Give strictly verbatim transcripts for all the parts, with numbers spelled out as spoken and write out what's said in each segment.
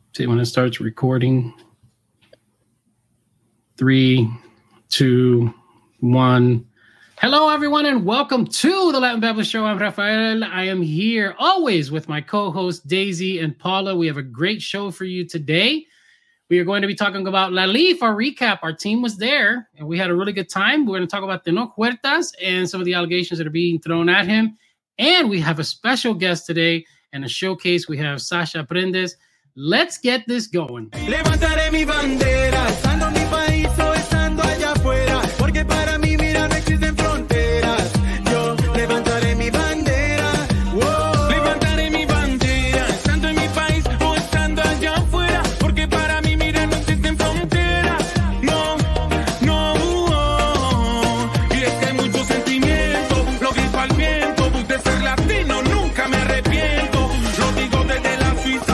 See when it starts recording. Three, two, one. Hello, everyone, and welcome to the Latin Babble Show. I'm Rafael. I am here always with my co-hosts Daisy and Paula. We have a great show for you today. We are going to be talking about La Leaf, our recap. Our team was there, and we had a really good time. We're going to talk about Tenoch Huertas and some of the allegations that are being thrown at him. And we have a special guest today and a showcase. We have Sasha Prendes. Let's get this going. Levantaré mi bandera, estando en mi país o estando allá afuera, porque para mí, mira, no existen fronteras. Yo levantaré mi bandera, wow. Levantaré mi bandera, estando en mi país o estando allá afuera, porque para mí, mira, no existen fronteras. No, no, oh. Y es que hay mucho sentimiento, lo grito al viento, de ser latino nunca me arrepiento. Lo digo desde la Suiza,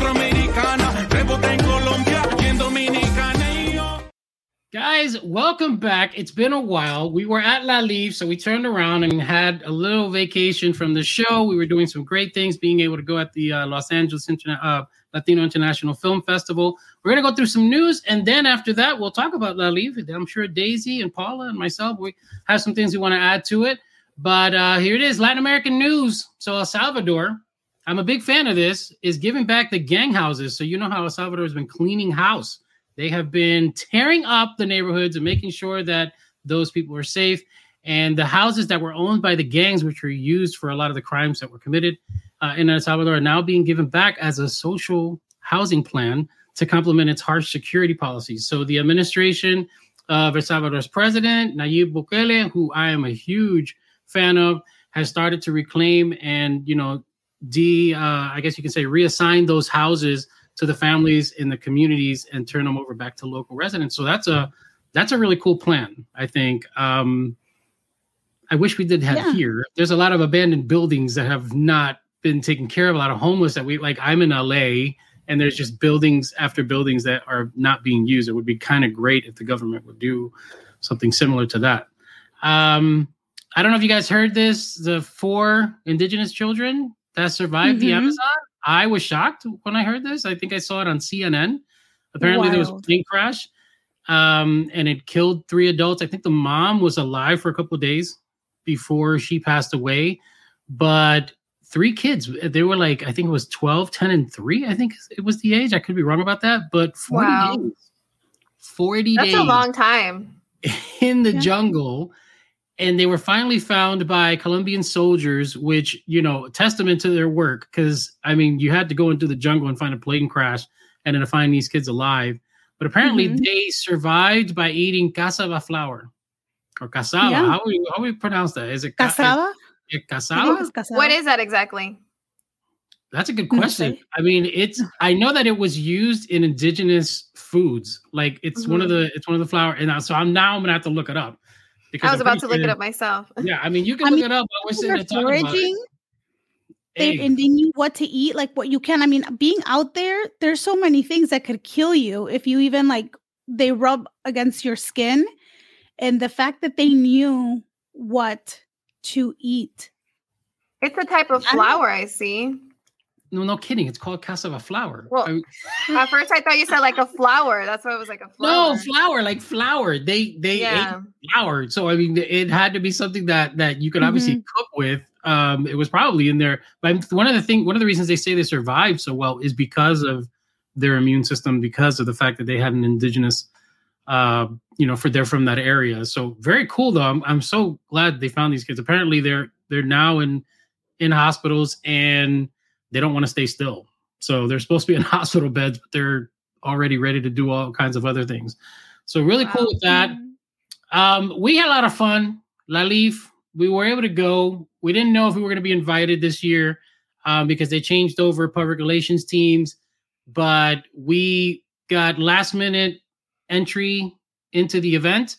Guys, welcome back. It's been a while. We were at La Leaf, so we turned around and had a little vacation from the show. We were doing some great things, being able to go at the uh, Los Angeles Interna- uh, Latino International Film Festival. We're going to go through some news, and then after that, we'll talk about La Leaf. I'm sure Daisy and Paula and myself, we have some things we want to add to it. But uh, here it is, Latin American news. So El Salvador, I'm a big fan of this, is giving back the gang houses. So you know how El Salvador has been cleaning house. They have been tearing up the neighborhoods and making sure that those people are safe. And the houses that were owned by the gangs, which were used for a lot of the crimes that were committed uh, in El Salvador, are now being given back as a social housing plan to complement its harsh security policies. So the administration of El Salvador's president, Nayib Bukele, who I am a huge fan of, has started to reclaim and, you know, de, uh, I guess you can say, reassign those houses to the families in the communities and turn them over back to local residents. So that's a that's a really cool plan, I think. Um, I wish we did have yeah. here. There's a lot of abandoned buildings that have not been taken care of, a lot of homeless that we, like I'm in L A, and there's just buildings after buildings that are not being used. It would be kind of great if the government would do something similar to that. Um, I don't know if you guys heard this, the four indigenous children that survived mm-hmm. the Amazon. I was shocked when I heard this. I think I saw it on C N N. Apparently, Wild. There was a plane crash, um, and it killed three adults. I think the mom was alive for a couple of days before she passed away. But three kids, they were like, I think it was twelve, ten, and three. I think it was the age. I could be wrong about that. But forty wow. days. forty That's days. That's a long time. In the yeah. jungle. And they were finally found by Colombian soldiers, which, you know, testament to their work. Because, I mean, you had to go into the jungle and find a plane crash and then to find these kids alive. But apparently mm-hmm. they survived by eating cassava flour. Or cassava. Yeah. How do we, how do we pronounce that? Is it cassava? Is it cassava? cassava? What is that exactly? That's a good question. I mean, it's, I know that it was used in indigenous foods. Like it's mm-hmm. one of the, it's one of the flour. And so I'm now I'm going to have to look it up. I was I'm about to look it up myself. Yeah, I mean, you can I look mean, it up. But we're sitting there talking about it. They, and then you what to eat, like what you can. I mean, being out there, there's so many things that could kill you if you even like they rub against your skin. And the fact that they knew what to eat. It's a type of flour, I, I see. No, no kidding. It's called cassava flour. Well, I, at first I thought you said like a flour. That's why it was like a flour. No, flour, like flour. They they yeah. ate flour. So I mean, it had to be something that that you could obviously mm-hmm. cook with. Um, it was probably in there. But one of the thing, one of the reasons they say they survived so well is because of their immune system, because of the fact that they had an indigenous, uh, you know, for they're from that area. So very cool though. I'm I'm so glad they found these kids. Apparently they're they're now in in hospitals and they don't want to stay still. So they're supposed to be in hospital beds, but they're already ready to do all kinds of other things. So really wow. cool with that. Um, we had a lot of fun. La Leaf, we were able to go. We didn't know if we were going to be invited this year um, because they changed over public relations teams, but we got last minute entry into the event.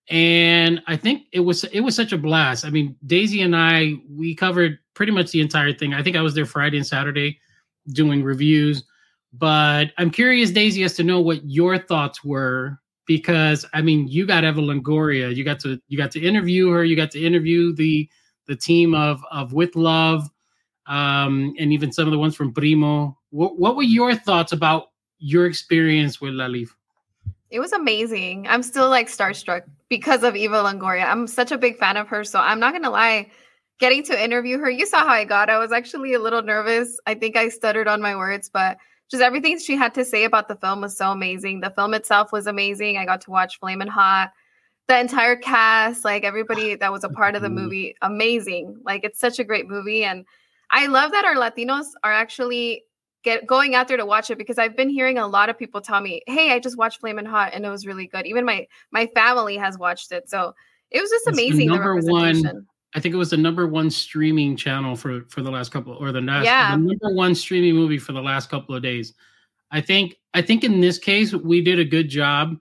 And I think it was it was such a blast. I mean, Daisy and I, we covered pretty much the entire thing. I think I was there Friday and Saturday doing reviews. But I'm curious, Daisy, as to know what your thoughts were, because I mean, you got Eva Longoria, you got to you got to interview her, you got to interview the the team of of With Love, um, and even some of the ones from Primo. What, what were your thoughts about your experience with La Leaf? It was amazing. I'm still like starstruck because of Eva Longoria. I'm such a big fan of her. So I'm not going to lie, getting to interview her, you saw how I got. I was actually a little nervous. I think I stuttered on my words, but just everything she had to say about the film was so amazing. The film itself was amazing. I got to watch Flamin' Hot. The entire cast, like everybody that was a part of the movie, amazing. Like it's such a great movie. And I love that our Latinos are actually get going out there to watch it, because I've been hearing a lot of people tell me, hey, I just watched Flamin' Hot and it was really good. Even my my family has watched it. So it was just It's amazing. the The number representation. one, I think it was the number one streaming channel for, for the last couple, or the, last, Yeah. the number one streaming movie for the last couple of days. I think, I think in this case, we did a good job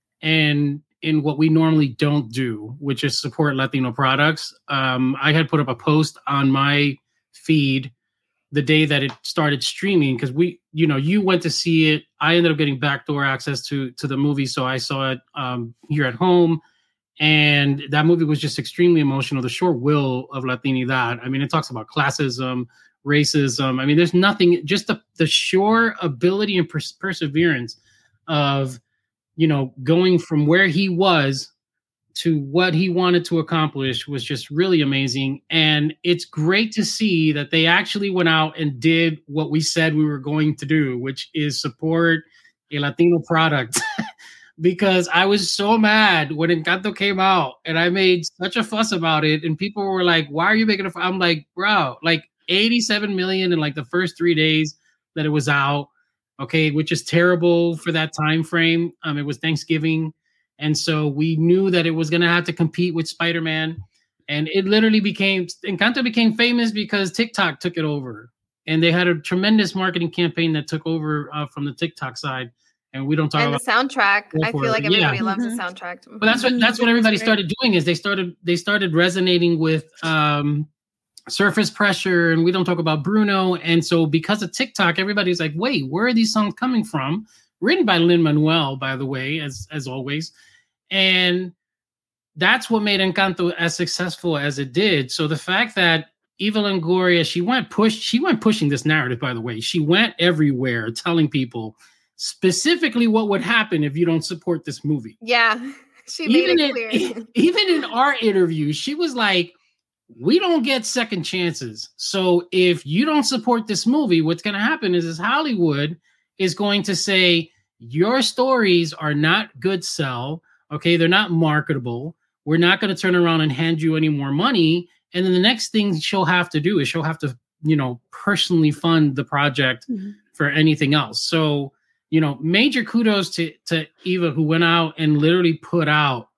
and in what we normally don't do, which is support Latino products. Um, I had put up a post on my feed the day that it started streaming, because we, you know, you went to see it. I ended up getting backdoor access to to the movie, so I saw it um, here at home, and that movie was just extremely emotional. The short will of Latinidad. I mean, it talks about classism, racism. I mean, there's nothing. Just the the sure ability and pers- perseverance of, you know, going from where he was to what he wanted to accomplish was just really amazing. And it's great to see that they actually went out and did what we said we were going to do, which is support a Latino product. Because I was so mad when Encanto came out and I made such a fuss about it. And people were like, why are you making a fuss? I'm like, bro, like eighty-seven million in like the first three days that it was out. Okay, which is terrible for that time frame. Um, it was Thanksgiving. And so we knew that it was going to have to compete with Spider-Man. And it literally became, Encanto became famous because TikTok took it over. And they had a tremendous marketing campaign that took over uh, from the TikTok side. And we don't talk And about the soundtrack. I feel like everybody yeah. loves Mhm. the soundtrack. But that's what that's what everybody started doing is they started they started resonating with um, Surface Pressure, and we don't talk about Bruno. And so because of TikTok, everybody's like, wait, where are these songs coming from? Written by Lin-Manuel, by the way, as as always. And that's what made Encanto as successful as it did. So the fact that Eva Longoria, she went push, she went pushing this narrative, by the way. She went everywhere telling people specifically what would happen if you don't support this movie. Yeah, she made Even it in, clear. even in our interview, she was like, we don't get second chances. So if you don't support this movie, what's going to happen is, is Hollywood is going to say, your stories are not good sell. Okay, they're not marketable. We're not going to turn around and hand you any more money. And then the next thing she'll have to do is she'll have to, you know, personally fund the project mm-hmm. for anything else. So, you know, major kudos to, to Eva, who went out and literally put out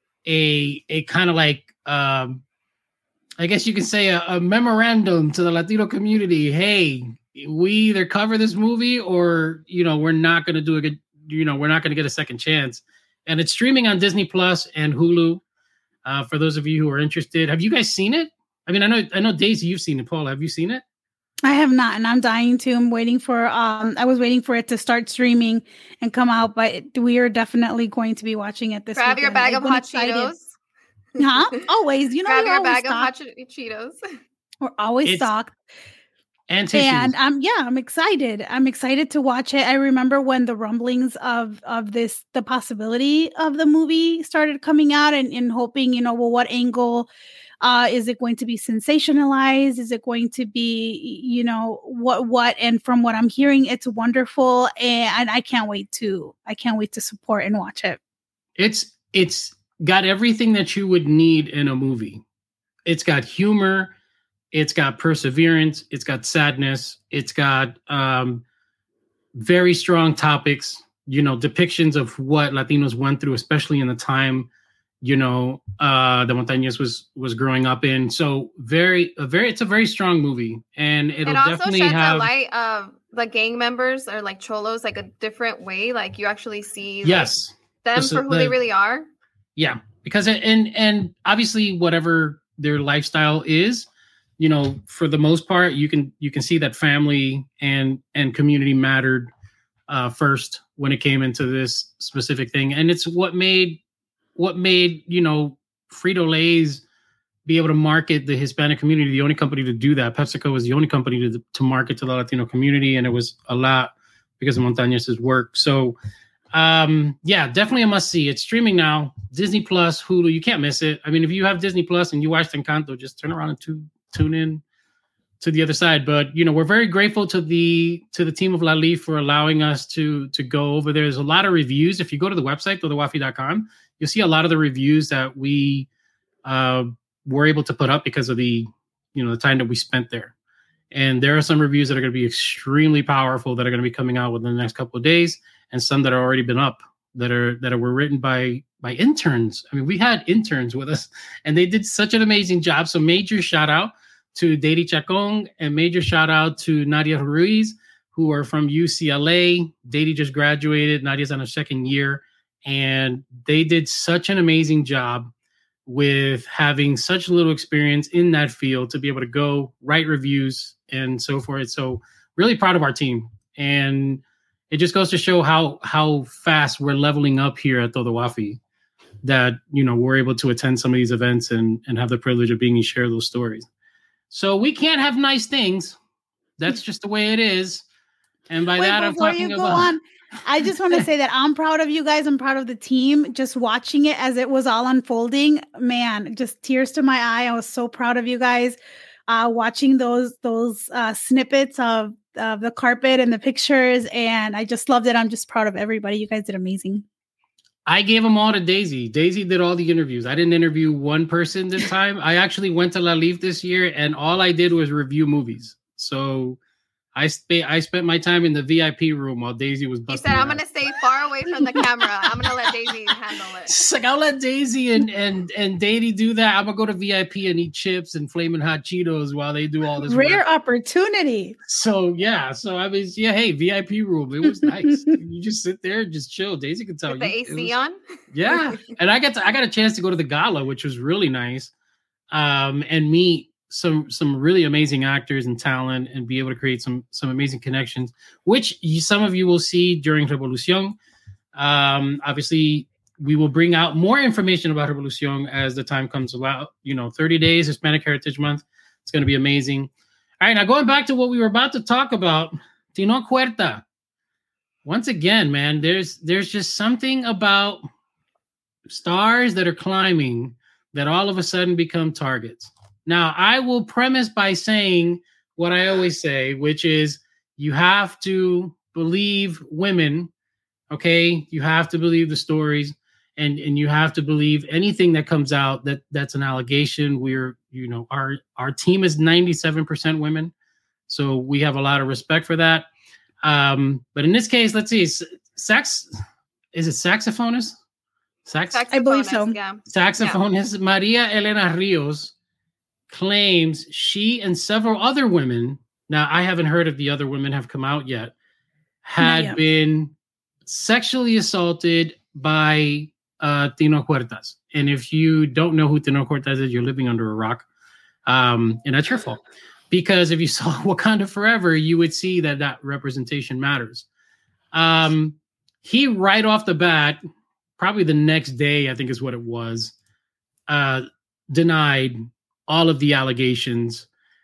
a a kind of like, um, I guess you could say a, a memorandum to the Latino community. Hey, we either cover this movie or, you know, we're not going to do a good, you know, we're not going to get a second chance. And it's streaming on Disney Plus and Hulu. Uh, for those of you who are interested, have you guys seen it? I mean, I know, I know, Daisy, you've seen it. Paul, have you seen it? I have not, and I'm dying to. I'm waiting for. Um, I was waiting for it to start streaming and come out, but we are definitely going to be watching it this weekend. Grab your bag I've of hot excited. Cheetos. Huh? Always, you know, grab your bag stocked. of hot Cheetos. We're always it's, stocked. And tissues. And um, yeah, I'm excited. I'm excited to watch it. I remember when the rumblings of of this, the possibility of the movie started coming out, and, and hoping, you know, well, what angle uh, is it going to be sensationalized? Is it going to be, you know, what what? And from what I'm hearing, it's wonderful, and I can't wait to I can't wait to support and watch it. It's it's got everything that you would need in a movie. It's got humor. It's got perseverance. It's got sadness. It's got um, very strong topics, you know, depictions of what Latinos went through, especially in the time, you know, uh, the Montañez was was growing up in. So very, a very, it's a very strong movie, and it'll it also definitely sheds have a light of the gang members or like cholos, like a different way. Like you actually see, yes, like, them the, for who the, they really are. Yeah, because it, and and obviously whatever their lifestyle is, you know, for the most part, you can you can see that family and and community mattered uh, first when it came into this specific thing, and it's what made what made you know Frito-Lay's be able to market the Hispanic community. The only company to do that, PepsiCo was the only company to to market to the Latino community, and it was a lot because of Montañez's work. So, um, yeah, definitely a must see. It's streaming now. Disney Plus, Hulu, you can't miss it. I mean, if you have Disney Plus and you watched Encanto, just turn around and tu- tune in to the other side. But, you know, we're very grateful to the to the team of La Leaf for allowing us to to go over there. There's a lot of reviews. If you go to the website, todo wafi dot com, you'll see a lot of the reviews that we uh, were able to put up because of the, you know, the time that we spent there. And there are some reviews that are going to be extremely powerful that are going to be coming out within the next couple of days, and some that are already been up that are that are, were written by by interns. I mean, we had interns with us, and they did such an amazing job. So major shout out to Deidi Chacon, and major shout out to Nadia Ruiz, who are from U C L A. Deidi just graduated. Nadia's on her second year, and they did such an amazing job with having such little experience in that field to be able to go write reviews and so forth. So really proud of our team. And it just goes to show how how fast we're leveling up here at Todo Wafi, that, you know, we're able to attend some of these events and, and have the privilege of being able to share those stories. So we can't have nice things. That's just the way it is. And by Wait, that, I'm before talking you go about... on, I just want to say that I'm proud of you guys. I'm proud of the team. Just watching it as it was all unfolding, man, just tears to my eye. I was so proud of you guys. Uh, watching those those uh, snippets of, of the carpet and the pictures, and I just loved it. I'm just proud of everybody. You guys did amazing. I gave them all to Daisy. Daisy did all the interviews. I didn't interview one person this time. I actually went to La Leaf this year, and all I did was review movies. So I, sp- I spent my time in the V I P room while Daisy was busting. He said, I'm going to stay far away from the camera. I'm going to let Daisy handle it. It's like, I'll let Daisy and, and, and Daisy do that. I'm going to go to V I P and eat chips and Flamin' Hot Cheetos while they do all this Rare work. opportunity. So, yeah. So, I mean, yeah, hey, V I P room. It was nice. You just sit there and just chill. Daisy can tell With you. the A C was, on? Yeah. And I got to, I got a chance to go to the gala, which was really nice, um, and meet some some really amazing actors and talent, and be able to create some some amazing connections, which you, some of you will see during Revolucion. Um, obviously, we will bring out more information about Revolucion as the time comes about. You know, thirty days, Hispanic Heritage Month. It's going to be amazing. All right, now going back to what we were about to talk about, Tinoch Huerta. Once again, man, there's there's just something about stars that are climbing that all of a sudden become targets. Now, I will premise by saying what I always say, which is you have to believe women, okay? You have to believe the stories, and, and you have to believe anything that comes out that that's an allegation. We're, you know, our, our team is ninety-seven percent women, so we have a lot of respect for that. Um, but in this case, let's see, sax, is it saxophonist? Sax- Saxophonist, I believe so. Yeah. Saxophonist yeah. Maria Elena Rios claims she and several other women, now I haven't heard if the other women have come out yet, had yet. been sexually assaulted by uh, Tinoch Huertas. And if you don't know who Tinoch Huertas is, you're living under a rock. Um, and that's your fault. Because if you saw Wakanda Forever, you would see that that representation matters. Um, he, right off the bat, probably the next day, I think is what it was, uh, denied all of the allegations.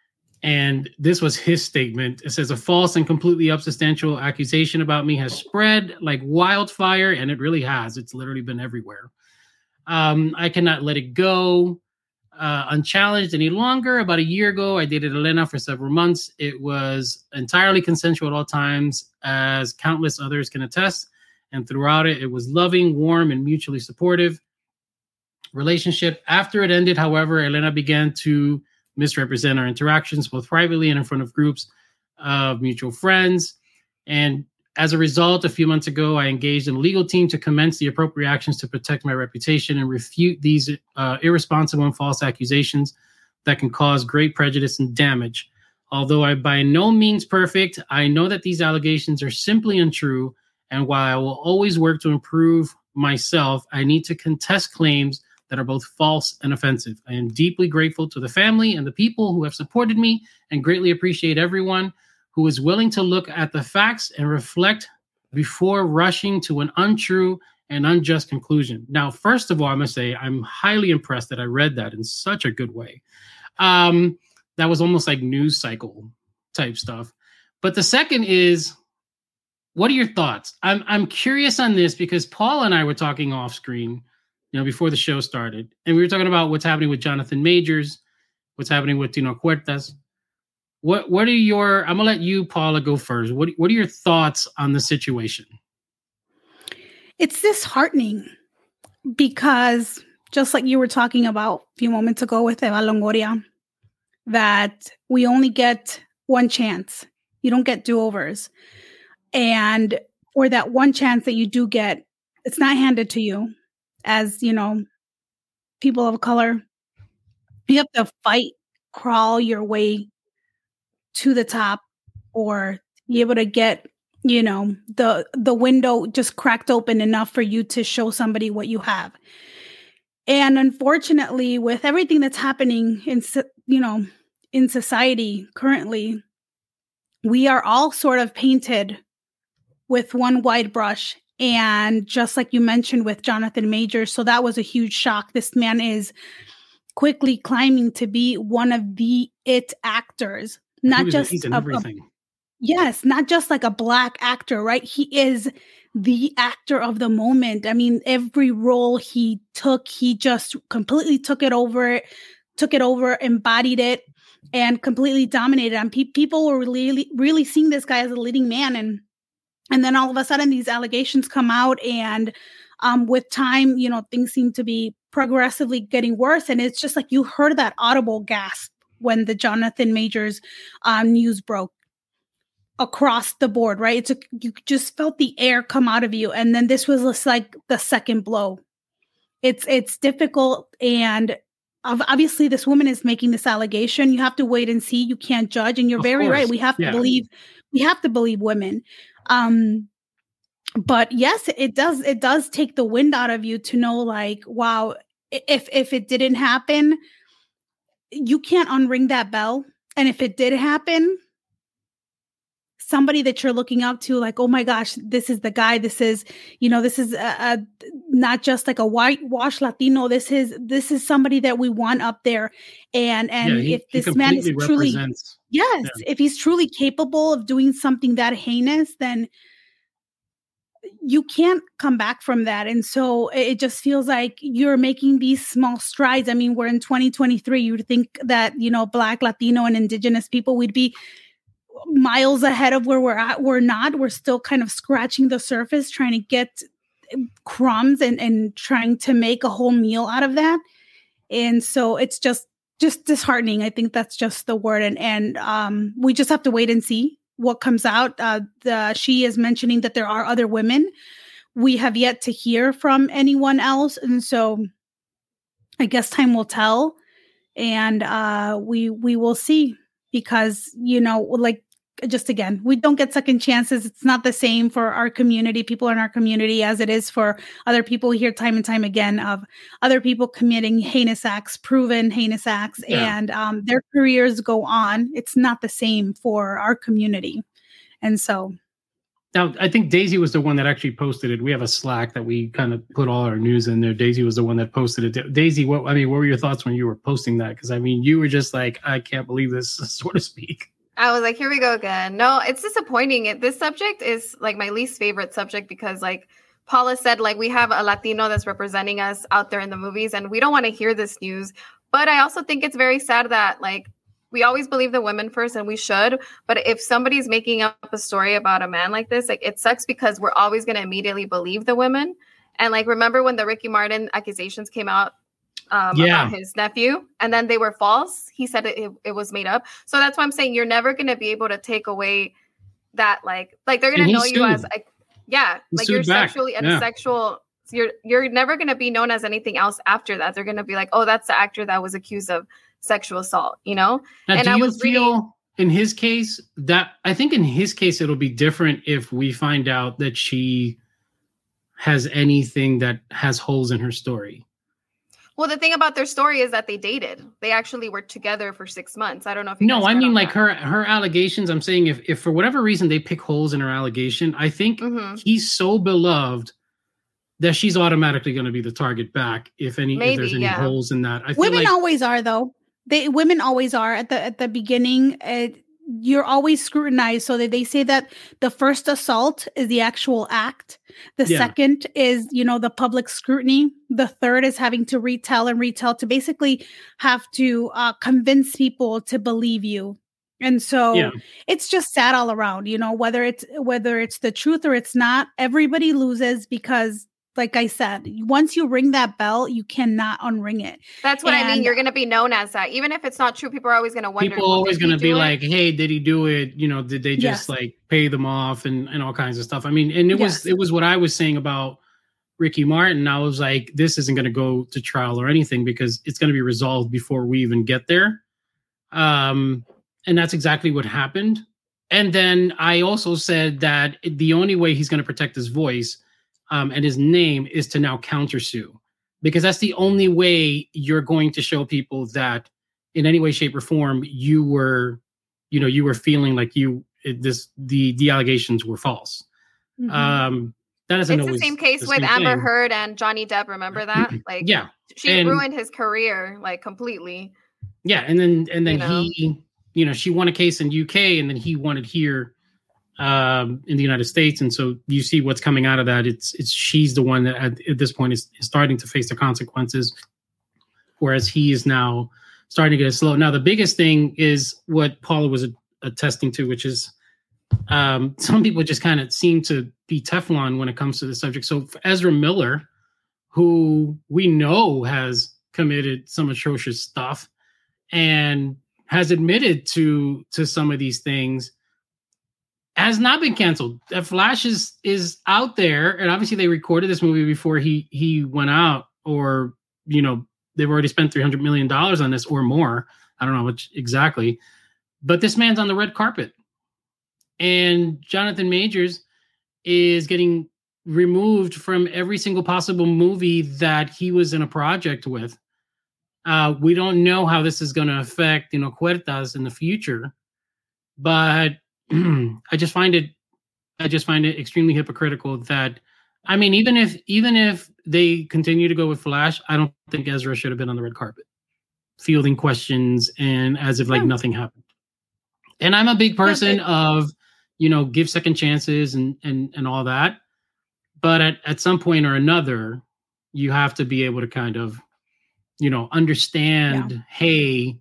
And this was his statement. It says, a false and completely unsubstantial accusation about me has spread like wildfire, and it really has. It's literally been everywhere. Um, I cannot let it go uh, unchallenged any longer. About a year ago, I dated Elena for several months. It was entirely consensual at all times, as countless others can attest. And throughout it, it was loving, warm, and mutually supportive relationship. After it ended, however, Elena began to misrepresent our interactions, both privately and in front of groups of mutual friends. And as a result, a few months ago, I engaged in a legal team to commence the appropriate actions to protect my reputation and refute these uh, irresponsible and false accusations that can cause great prejudice and damage. Although I'm by no means perfect, I know that these allegations are simply untrue. And while I will always work to improve myself, I need to contest claims that are both false and offensive. I am deeply grateful to the family and the people who have supported me, and greatly appreciate everyone who is willing to look at the facts and reflect before rushing to an untrue and unjust conclusion. Now, first of all, I must say I'm highly impressed that I read that in such a good way. Um, that was almost like news cycle type stuff. But the second is, what are your thoughts? I'm I'm curious on this because Paul and I were talking off screen, you know, before the show started, and we were talking about what's happening with Jonathan Majors, what's happening with Tino Huertas. What what are your? I'm gonna let you, Paula, go first. What what are your thoughts on the situation? It's disheartening because just like you were talking about a few moments ago with Eva Longoria, that we only get one chance. You don't get do-overs. And for that one chance that you do get, it's not handed to you as, you know, people of color. You have to fight, crawl your way to the top or be able to get, you know, the the window just cracked open enough for you to show somebody what you have. And unfortunately, with everything that's happening in, you know, in society currently, we are all sort of painted with one wide brush. And just like you mentioned with Jonathan Majors, so that was a huge shock. This man is quickly climbing to be one of the it actors, not just a, everything. A, yes, not just like a black actor, right? He is the actor of the moment. I mean, every role he took, he just completely took it over, took it over, embodied it, and completely dominated. And pe- people were really, really seeing this guy as a leading man. And and then all of a sudden, these allegations come out, and um, with time, you know, things seem to be progressively getting worse. And it's just like you heard that audible gasp when the Jonathan Majors um, news broke across the board, right? It's a, you just felt the air come out of you. And then this was just like the second blow. It's it's difficult. And obviously this woman is making this allegation. You have to wait and see. You can't judge. And you're Of very course. right. We have to Yeah. believe, we have to believe women. Um, but yes, it does, it does take the wind out of you to know like, wow, if, if it didn't happen, you can't unring that bell. And if it did happen, somebody that you're looking up to, like, oh my gosh, this is the guy. This is, you know, this is a, a, not just like a whitewash Latino. This is this is somebody that we want up there. And and Yeah, he- if he this man is completely truly, represents- yes, yeah. if he's truly capable of doing something that heinous, then you can't come back from that. And so it just feels like you're making these small strides. I mean, we're in twenty twenty-three. You would think that, you know, Black, Latino, and Indigenous people, we'd be miles ahead of where we're at. We're not. We're still kind of scratching the surface, trying to get crumbs and, and trying to make a whole meal out of that. And so it's just just disheartening. I think that's just the word. And and um, we just have to wait and see what comes out. Uh, the, she is mentioning that there are other women. We have yet to hear from anyone else. And so I guess time will tell. And uh, we we will see. Because, you know, like, just again, we don't get second chances. It's not the same for our community, people in our community, as it is for other people. We hear time and time again of other people committing heinous acts, proven heinous acts, Yeah. and um, their careers go on. It's not the same for our community. And so. Now, I think Daisy was the one that actually posted it. We have a Slack that we kind of put all our news in there. Daisy was the one that posted it. Daisy, what I mean, what were your thoughts when you were posting that? Because I mean, you were just like, I can't believe this, so to speak. I was like, here we go again. No, it's disappointing. It, this subject is like my least favorite subject because, like Paula said, like we have a Latino that's representing us out there in the movies, and we don't want to hear this news. But I also think it's very sad that like we always believe the women first, and we should. But if somebody's making up a story about a man like this, like it sucks because we're always going to immediately believe the women. And like, remember when the Ricky Martin accusations came out um, Yeah. about his nephew, and then they were false? He said it, it, it was made up. So that's why I'm saying you're never going to be able to take away that, like, like they're going And to he know you sued. as, like, yeah, He like you're sued back. sexually and Yeah. sexual. You're you're never going to be known as anything else after that. They're going to be like, oh, that's the actor that was accused of sexual assault, you know? Now, And do I you was feel reading- in his case that I think in his case it'll be different if we find out that she has anything that has holes in her story? Well, the thing about their story is that they dated. They actually were together for six months. I don't know if you No, guys I read mean on like that. her her allegations. I'm saying if if for whatever reason they pick holes in her allegation, I think Mhm. he's so beloved that she's automatically going to be the target back if any if Maybe, there's any yeah. holes in that. I feel Women like always are, though. They women always are at the at the beginning. It, you're always scrutinized. So that they say that the first assault is the actual act. The yeah. second is, you know, the public scrutiny. The third is having to retell and retell to basically have to uh, convince people to believe you. And so yeah. it's just sad all around, you know, whether it's whether it's the truth or it's not, everybody loses because, like I said, once you ring that bell, you cannot unring it. That's what and, I mean. You're going to be known as that. Even if it's not true, people are always going to wonder. People are always going to be like, hey, did he do it? You know, did they just yes. like pay them off and, and all kinds of stuff? I mean, and it yes. was it was what I was saying about Ricky Martin. I was like, this isn't going to go to trial or anything because it's going to be resolved before we even get there. Um, and that's exactly what happened. And then I also said that the only way he's going to protect his voice Um, and his name is to now countersue, because that's the only way you're going to show people that in any way, shape, or form you were, you know, you were feeling like you it, this the the allegations were false. Mm-hmm. Um, that isn't it's always the same case the with same Amber thing. Heard and Johnny Depp. Remember that? Like, yeah, she and, ruined his career like completely. Yeah, and then and then you know? he, you know, she won a case in U K, and then he won it here. Um, in the United States, and so you see what's coming out of that. It's it's she's the one that at, at this point is, is starting to face the consequences, whereas he is now starting to get slow. Now the biggest thing is what Paula was attesting to, which is um, some people just kind of seem to be Teflon when it comes to the subject. So for Ezra Miller, who we know has committed some atrocious stuff and has admitted to to some of these things, has not been canceled. That Flash is is out there, and obviously they recorded this movie before he he went out, or you know they've already spent three hundred million dollars on this or more. I don't know which exactly, but this man's on the red carpet, and Jonathan Majors is getting removed from every single possible movie that he was in a project with. Uh, we don't know how this is going to affect, you know, Huertas in the future, but I just find it, I just find it extremely hypocritical that, I mean, even if even if they continue to go with Flash, I don't think Ezra should have been on the red carpet, fielding questions and as if like yeah. nothing happened. And I'm a big person of, you know, give second chances and and and all that, but at at some point or another, you have to be able to kind of, you know, understand, yeah. hey,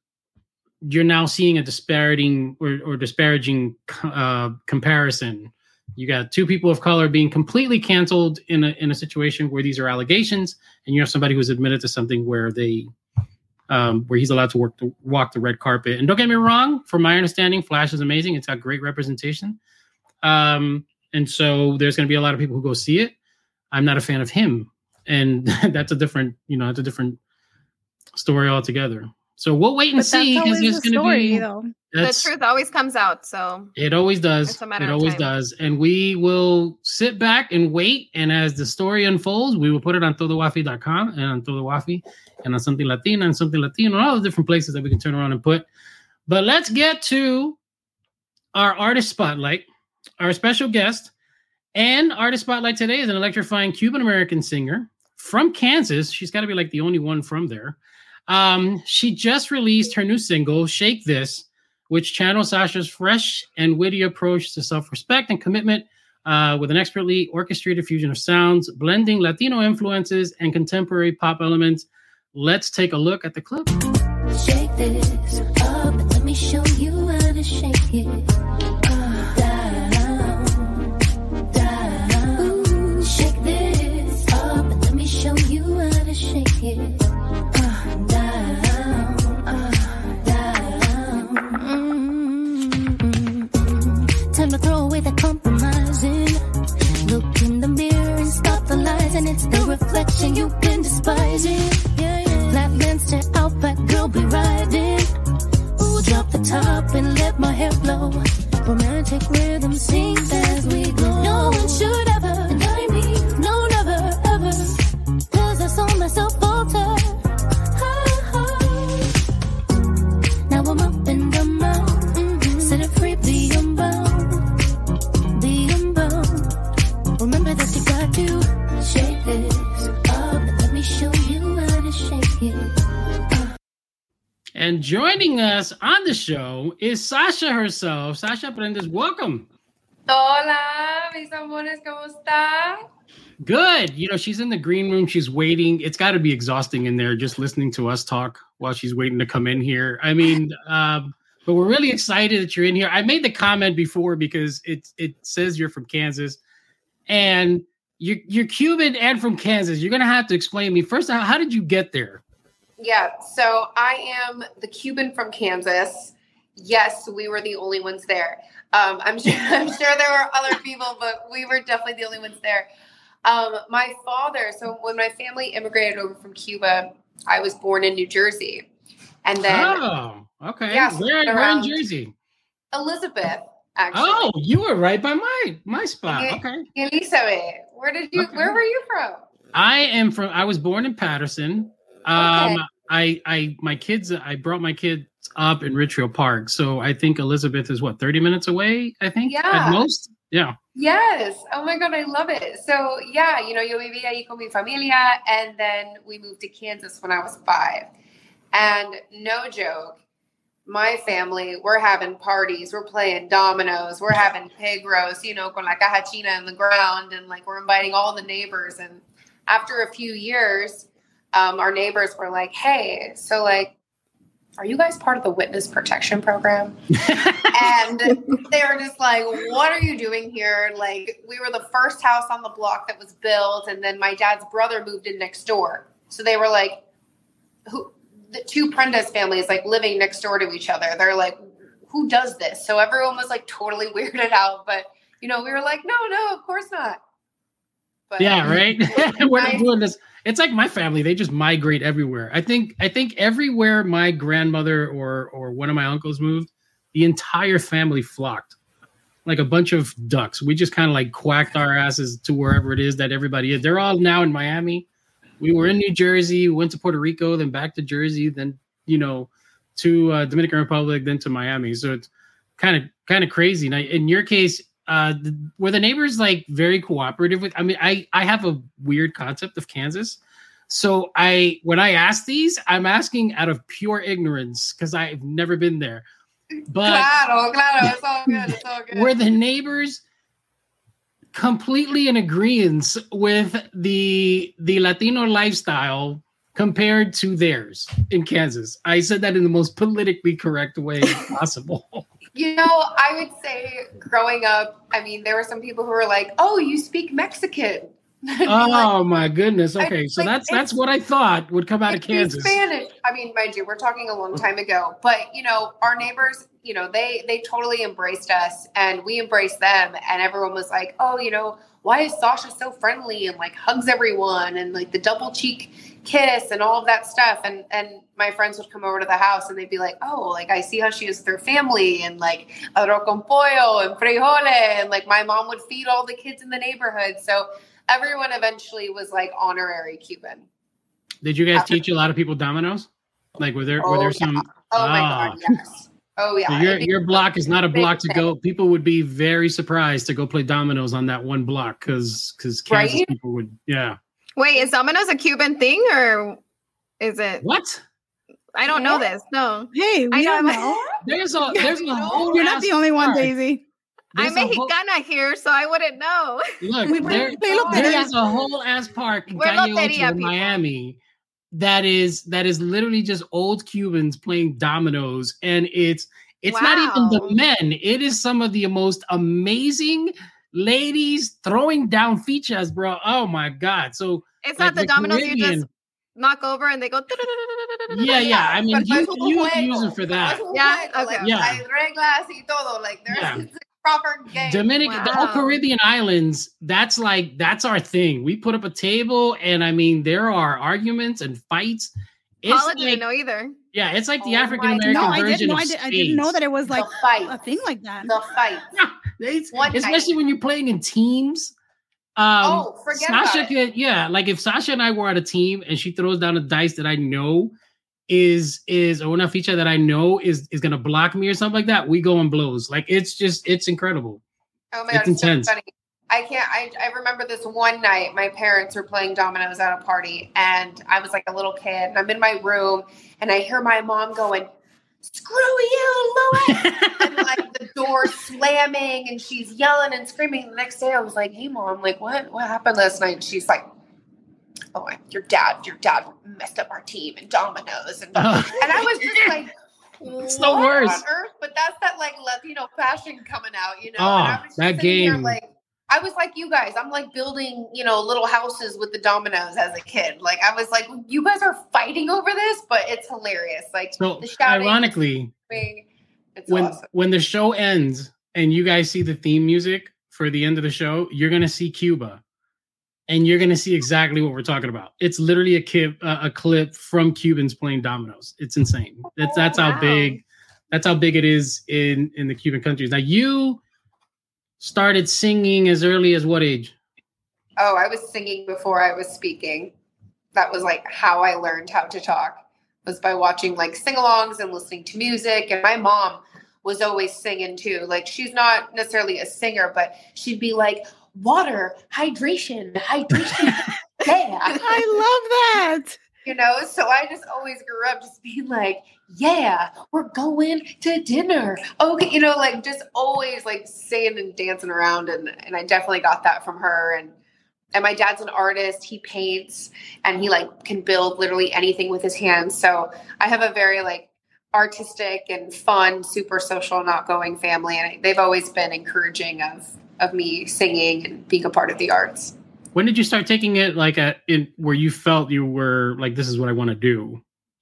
you're now seeing a disparaging or, or disparaging uh, comparison. You got two people of color being completely canceled in a in a situation where these are allegations, and you have somebody who's admitted to something where they um, where he's allowed to work to walk the red carpet. And don't get me wrong, from my understanding, Flash is amazing. It's got great representation, um, and so there's going to be a lot of people who go see it. I'm not a fan of him, and that's a different you know it's a different story altogether. So we'll wait and but see because there's going to be though. The truth always comes out. So it always does. It always does. And we will sit back and wait. And as the story unfolds, we will put it on todo wafi dot com and on Todo Wafi and on Something Latina and Something Latino and all the different places that we can turn around and put. But let's get to our artist spotlight, our special guest. And artist spotlight today is an electrifying Cuban American singer from Kansas. She's got to be like the only one from there. Um, she just released her new single, Shake This, which channels Sasha's fresh and witty approach to self-respect and commitment uh, with an expertly orchestrated fusion of sounds, blending Latino influences and contemporary pop elements. Let's take a look at the clip. Shake this up, let me show you how to shake it. Uh, down, down. Ooh, shake this up, let me show you how to shake it. And it's the reflection you've been despising. Yeah, yeah. Flat lands to Outback, girl, be riding. Ooh, drop the top and let my hair blow. Romantic rhythm sings as we go. No one should ever deny me. No, never, ever. Cause I saw myself falter. Oh, oh. Now I'm up and I'm out. Mm-hmm. Set it free, be unbound. Be unbound. Remember that you got to shake this up, let me show you how to shake it. Uh. And And joining us on the show is Sasha herself. Sasha Prendes, welcome. Hola, mis amores, ¿cómo está? Good. You know, she's in the green room. She's waiting. It's got to be exhausting in there just listening to us talk while she's waiting to come in here. I mean, um, but we're really excited that you're in here. I made the comment before because it it says you're from Kansas, and you're, you're Cuban and from Kansas. You're going to have to explain to me first, how, how did you get there? Yeah, so I am the Cuban from Kansas. Yes, we were the only ones there. Um, I'm sure I'm sure there were other people, but we were definitely the only ones there. Um, my father, so when my family immigrated over from Cuba, I was born in New Jersey. And then Oh, okay. Yeah, where, where in Jersey? Elizabeth, actually. Oh, you were right by my my spot. Yeah. Okay. Elizabeth, where did you Okay. where were you from? I am from I was born in Patterson. Um Okay. I I my kids I brought my kids up in Ridgefield Park. So I think Elizabeth is what, thirty minutes away, I think? Yeah. At most. Yeah. Yes. Oh my God, I love it. So yeah, you know, yo vivía ahí con mi familia, and then we moved to Kansas when I was five. And no joke, my family, we're having parties, we're playing dominoes, we're having pig roast, you know, con la caja china in the ground, and like we're inviting all the neighbors. And after a few years, um, our neighbors were like, "Hey, so like, are you guys part of the witness protection program?" And they were just like, "What are you doing here?" Like, we were the first house on the block that was built, and then my dad's brother moved in next door. So they were like, who the two Prendes families like living next door to each other. They're like, who does this? So everyone was like totally weirded out. But, you know, we were like, no, no, of course not. But, Yeah, right. We're not I- doing this. It's like my family; they just migrate everywhere. I think. I think everywhere my grandmother or or one of my uncles moved, the entire family flocked, like a bunch of ducks. We just kind of like quacked our asses to wherever it is that everybody is. They're all now in Miami. We were in New Jersey. We went to Puerto Rico, then back to Jersey, then you know to uh, Dominican Republic, then to Miami. So it's kind of kind of crazy. Now, in your case. Uh, were the neighbors like very cooperative with? I mean, I I have a weird concept of Kansas, so I when I ask these, I'm asking out of pure ignorance because I've never been there. But Claro, claro, it's all good. It's all good. were the neighbors completely in agreement with the the Latino lifestyle compared to theirs in Kansas? I said that in the most politically correct way possible. You know, I would say growing up, I mean, there were some people who were like, "Oh, you speak Mexican." Oh my goodness. Okay, I- so like, that's that's it's- what I thought would come out of It's Kansas. Spanish. I mean, mind you, we're talking a long time ago, but you know, our neighbors, you know, they they totally embraced us, and we embraced them, and everyone was like, "Oh, you know, why is Sasha so friendly and like hugs everyone and like the double cheek kiss and all of that stuff?" And and my friends would come over to the house and they'd be like, "Oh, like I see how she is with her family, and like arroz con pollo and frijoles, and like my mom would feed all the kids in the neighborhood." So everyone eventually was like honorary Cuban. Did you guys teach a lot of people dominoes? Like were there were Oh, there yeah. some Oh my Ah. God, yes. Oh yeah. So your It your block is not a big block to thing. go. People would be very surprised to go play dominoes on that one block because because Kansas Right? people would yeah. Wait, is Domino's a Cuban thing or is it? What? I don't know this. No. Hey, we I don't know. know. There's a there's a know, whole You're not ass the only one, park. Daisy. There's I'm a whole- Mexicana here, so I wouldn't know. Look, We there, play loteria. there is a whole ass park in We're Calle loteria Ocho in people. Miami that is that is literally just old Cubans playing dominoes, and it's it's not even the Wow. men. It is some of the most amazing ladies throwing down fichas, bro. Oh my god! So It's like not the Domino's you Caribbean- just knock over and they go. yeah, yeah. I mean, Pero you es un you juego. use it for that. Es un Yeah, juego, okay. like, Yeah. hay reglas y todo. Like there's Yeah. it's a proper game. Dominican, the whole Wow. Caribbean islands, that's like that's our thing. We put up a table, and I mean, there are arguments and fights. It's Paula like, didn't know either. yeah, it's like the Oh my African American No, I version didn't know. of I, did, I didn't know spades. that it was like the fight. a thing like that. The fight. It's- One night. especially when you're playing in teams. Um, Oh, forget about Sasha it. could, yeah, like if Sasha and I were on a team and she throws down a dice that I know is is or una ficha that I know is is gonna block me or something like that, we go on blows. Like it's just it's incredible. Oh my It's god, it's so intense. funny. I can't. I, I remember this one night. My parents were playing dominoes at a party, and I was like a little kid, and I'm in my room, and I hear my mom going, screw you, Louis. And like the door slamming and she's yelling and screaming. The next day I was like, hey mom, like what, what happened last night? And she's like, oh, your dad, your dad messed up our team and dominoes. And, uh, and I was just like, it's the worst. But that's that like Latino passion coming out, you know? Oh, and I was just that game. Here, like, I was like you guys. I'm like building, you know, little houses with the dominoes as a kid. Like I was like, you guys are fighting over this, but it's hilarious. Like so the shouting, ironically, it's when awesome. when the show ends and you guys see the theme music for the end of the show, you're gonna see Cuba, and you're gonna see exactly what we're talking about. It's literally a clip, uh, a clip from Cubans playing dominoes. It's insane. That's that's Oh, how wow. big, that's how big it is in in the Cuban countries. Now you started singing as early as what age? Oh, I was singing before I was speaking. That was like how I learned how to talk, was by watching like sing-alongs and listening to music. And my mom was always singing too. Like she's not necessarily a singer, but she'd be like, water, hydration, hydration. Yeah. I love that. You know, so I just always grew up just being like, yeah, we're going to dinner. Okay. You know, like just always like singing and dancing around. And, and I definitely got that from her. And, and my dad's an artist. He paints and he like can build literally anything with his hands. So I have a very like artistic and fun, super social, not going family. And they've always been encouraging of, of me singing and being a part of the arts. When did you start taking it like a in where you felt you were like, this is what I want to do?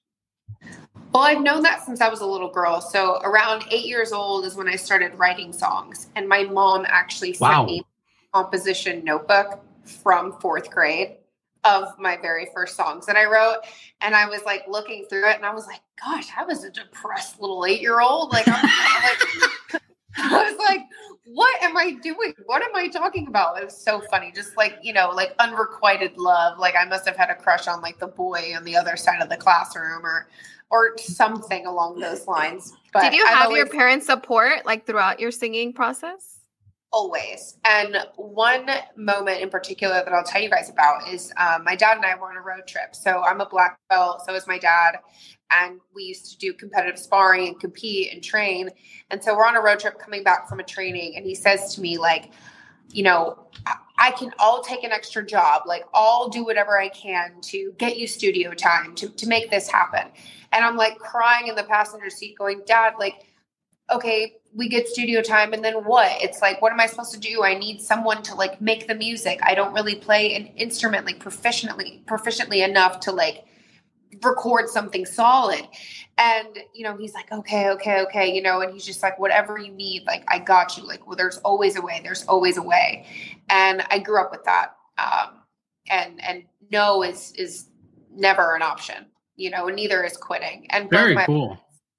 Well, I've known that since I was a little girl. So around eight years old is when I started writing songs. And my mom actually sent Wow. me a composition notebook from fourth grade of my very first songs that I wrote. And I was like looking through it and I was like, gosh, I was a depressed little eight-year-old. Like, I'm like, I was like, what am I doing? What am I talking about? It was so funny. Just like, you know, like unrequited love. Like I must have had a crush on like the boy on the other side of the classroom or, or something along those lines. But Did you I've have always, your parents' support like throughout your singing process? Always. And one moment in particular that I'll tell you guys about is um, my dad and I were on a road trip. So I'm a black belt. So is my dad. And we used to do competitive sparring and compete and train. And so we're on a road trip coming back from a training. And he says to me, like, you know, I, I can, I'll take an extra job. Like I'll do whatever I can to get you studio time to, to make this happen. And I'm like crying in the passenger seat going, Dad, like, okay, we get studio time. And then what? It's like, what am I supposed to do? I need someone to like make the music. I don't really play an instrument like proficiently, proficiently enough to like record something solid. And, you know, he's like, okay, okay, okay. You know, and he's just like, whatever you need, like, I got you. Like, well, there's always a way. There's always a way. And I grew up with that. Um, and, and no is, is never an option, you know, and neither is quitting. And both Very my- cool.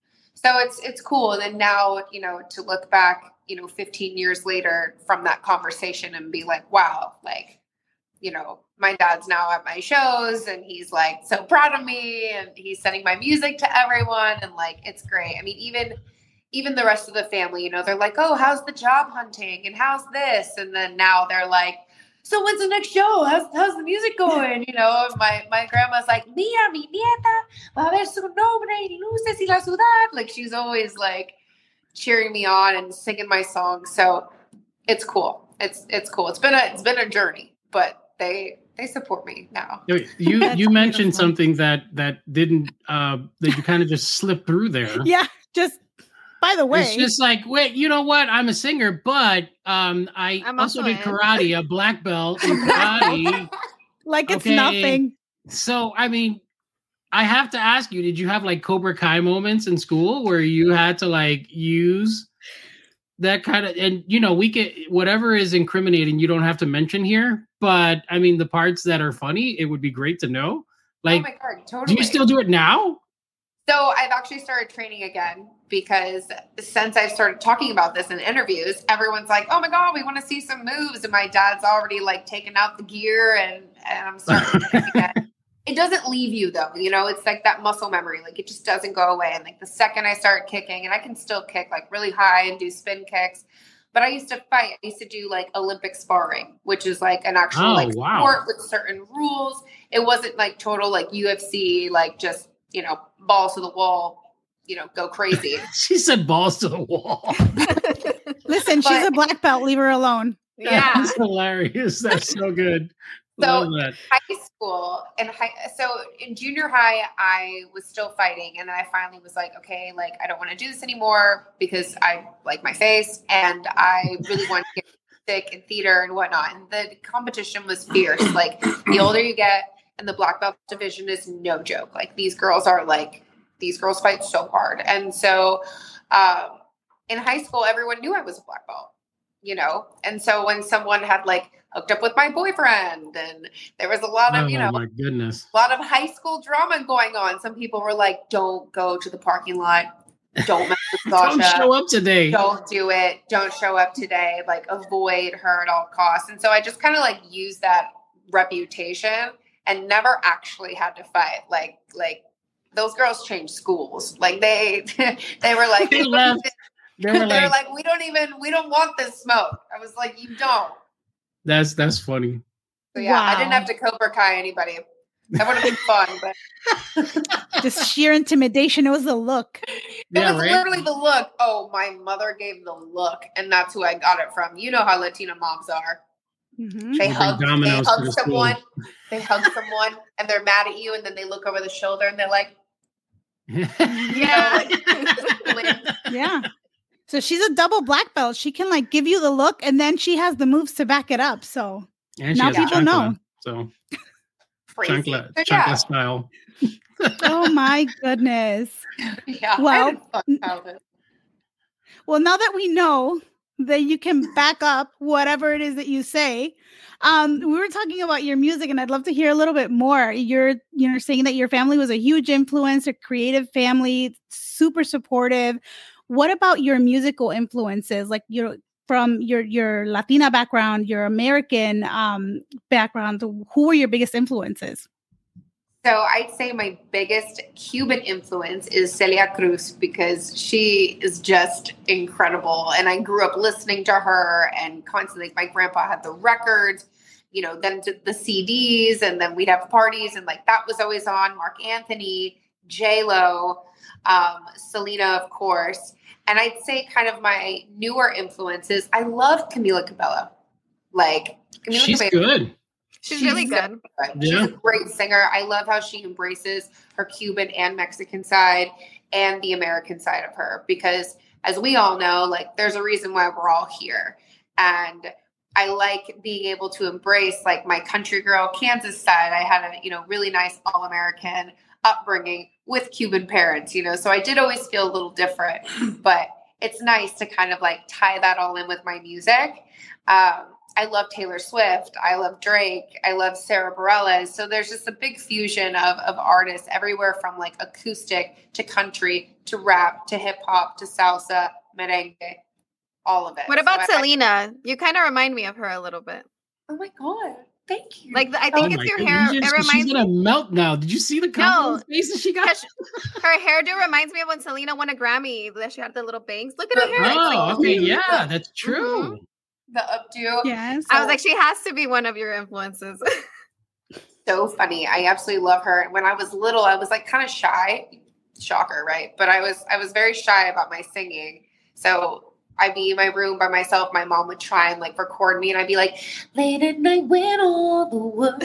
So it's, it's cool. And then now, you know, to look back, you know, fifteen years later from that conversation and be like, wow, like, you know, my dad's now at my shows and he's like so proud of me and he's sending my music to everyone. And like, it's great. I mean, even, even the rest of the family, you know, they're like, oh, how's the job hunting and how's this? And then now they're like, so when's the next show? How's, how's the music going? You know, my, my grandma's like, mira, mi nieta, va a ver su nombre y luces y la ciudad. Like she's always like cheering me on and singing my songs. So it's cool. It's, it's cool. It's been a, it's been a journey, but they, they support me now. You you, That's you mentioned beautiful. something that that didn't uh that you kind of just slipped through there. Yeah, just by the way. It's just like, wait, you know what? I'm a singer, but um I I'm also also did in. karate, a black belt in karate. like it's okay. nothing. So I mean, I have to ask you, did you have like Cobra Kai moments in school where you had to like use that kind of, and you know, we can, whatever is incriminating, you don't have to mention here, but I mean, the parts that are funny, it would be great to know. Like, oh my God, totally. do you still do it now? So I've actually started training again because since I've started talking about this in interviews, everyone's like, oh my God, we want to see some moves. And my dad's already like taken out the gear and, and I'm starting to kick again. It doesn't leave you though. You know, it's like that muscle memory. Like it just doesn't go away. And like the second I start kicking, and I can still kick like really high and do spin kicks, but I used to fight. I used to do like Olympic sparring, which is like an actual Oh, like wow. sport with certain rules. It wasn't like total like U F C, like just, you know, balls to the wall you know, go crazy. She said balls to the wall. Listen, But- she's a black belt. Leave her alone. Yeah. That's hilarious. That's so good. So Love that. high school and high, so in junior high, I was still fighting. And then I finally was like, okay, like, I don't want to do this anymore because I like my face and I really want to get sick in theater and whatnot. And the competition was fierce. Like the older you get and the black belt division is no joke. Like these girls are like, these girls fight so hard. And so, um, in high school, everyone knew I was a black belt, you know? And so when someone had like hooked up with my boyfriend and there was a lot of, Oh you know, my goodness. a lot of high school drama going on. Some people were like, don't go to the parking lot. Don't mess with Don't Sasha. show up today. Don't do it. Don't show up today. Like avoid her at all costs. And so I just kind of like used that reputation and never actually had to fight. Like, like those girls changed schools. Like they, they were like, They left. They they were were like, like, we don't even, we don't want this smoke. I was like, you don't. that's that's funny. So yeah, I didn't Wow. have to Cobra Kai anybody. That would have been fun, but Just sheer intimidation. It was the look. it Yeah, was right? literally the look. Oh, my mother gave the look, and that's who I got it from. You know how Latina moms are. Mhm. They Bring hug, they dominoes to hug the school. someone, they hug someone, and they're mad at you, and then they look over the shoulder and they're like, Yeah. Yeah. So she's a double black belt. She can like give you the look and then she has the moves to back it up. So And she Now has a people chancla, know. So crazy. chancla, So, chancla yeah, style. oh my goodness. yeah. I Well, had a fun childhood. Well, now that we know that you can back up whatever it is that you say, um, we were talking about your music, and I'd love to hear a little bit more. You're, you know, saying that your family was a huge influence, a creative family, super supportive. What about your musical influences, like your from your your Latina background, your American um, background? Who were your biggest influences? So I'd say my biggest Cuban influence is Celia Cruz because she is just incredible. And I grew up listening to her and constantly, my grandpa had the records, you know, then to the C Ds, and then we'd have parties and like that was always on. Mark Anthony, J-Lo, um, Selena, of course. And I'd say kind of my newer influences, I love Camila Cabello. Like Camila She's Cabello. good. She's really good. She's Yeah. a great singer. I love how she embraces her Cuban and Mexican side and the American side of her because as we all know, like there's a reason why we're all here. And I like being able to embrace like my country girl Kansas side. I had a, you know, really nice all-American upbringing with Cuban parents, you know, so I did always feel a little different, but it's nice to kind of like tie that all in with my music. Um, I love Taylor Swift. I love Drake. I love Sarah Bareilles. So there's just a big fusion of, of artists everywhere from like acoustic to country to rap to hip hop to salsa, merengue, all of it. What about So I- Selena? You kind of remind me of her a little bit. Oh my God. Thank you. Like I Oh think my it's your goodness. hair. You It just- reminds she's me. gonna melt now. Did you see the No. face that she got? Her hairdo reminds me of when Selena won a Grammy. That she had the little bangs. Look at her hair. It's Oh, like- okay, yeah, that's true. the updo. Yes. I was like, she has to be one of your influences. So funny. I absolutely love her. And when I was little, I was like kind of shy. Shocker, right? But I was I was very shy about my singing. So I'd be in my room by myself. My mom would try and like record me, and I'd be like, "Late at night when all the world,"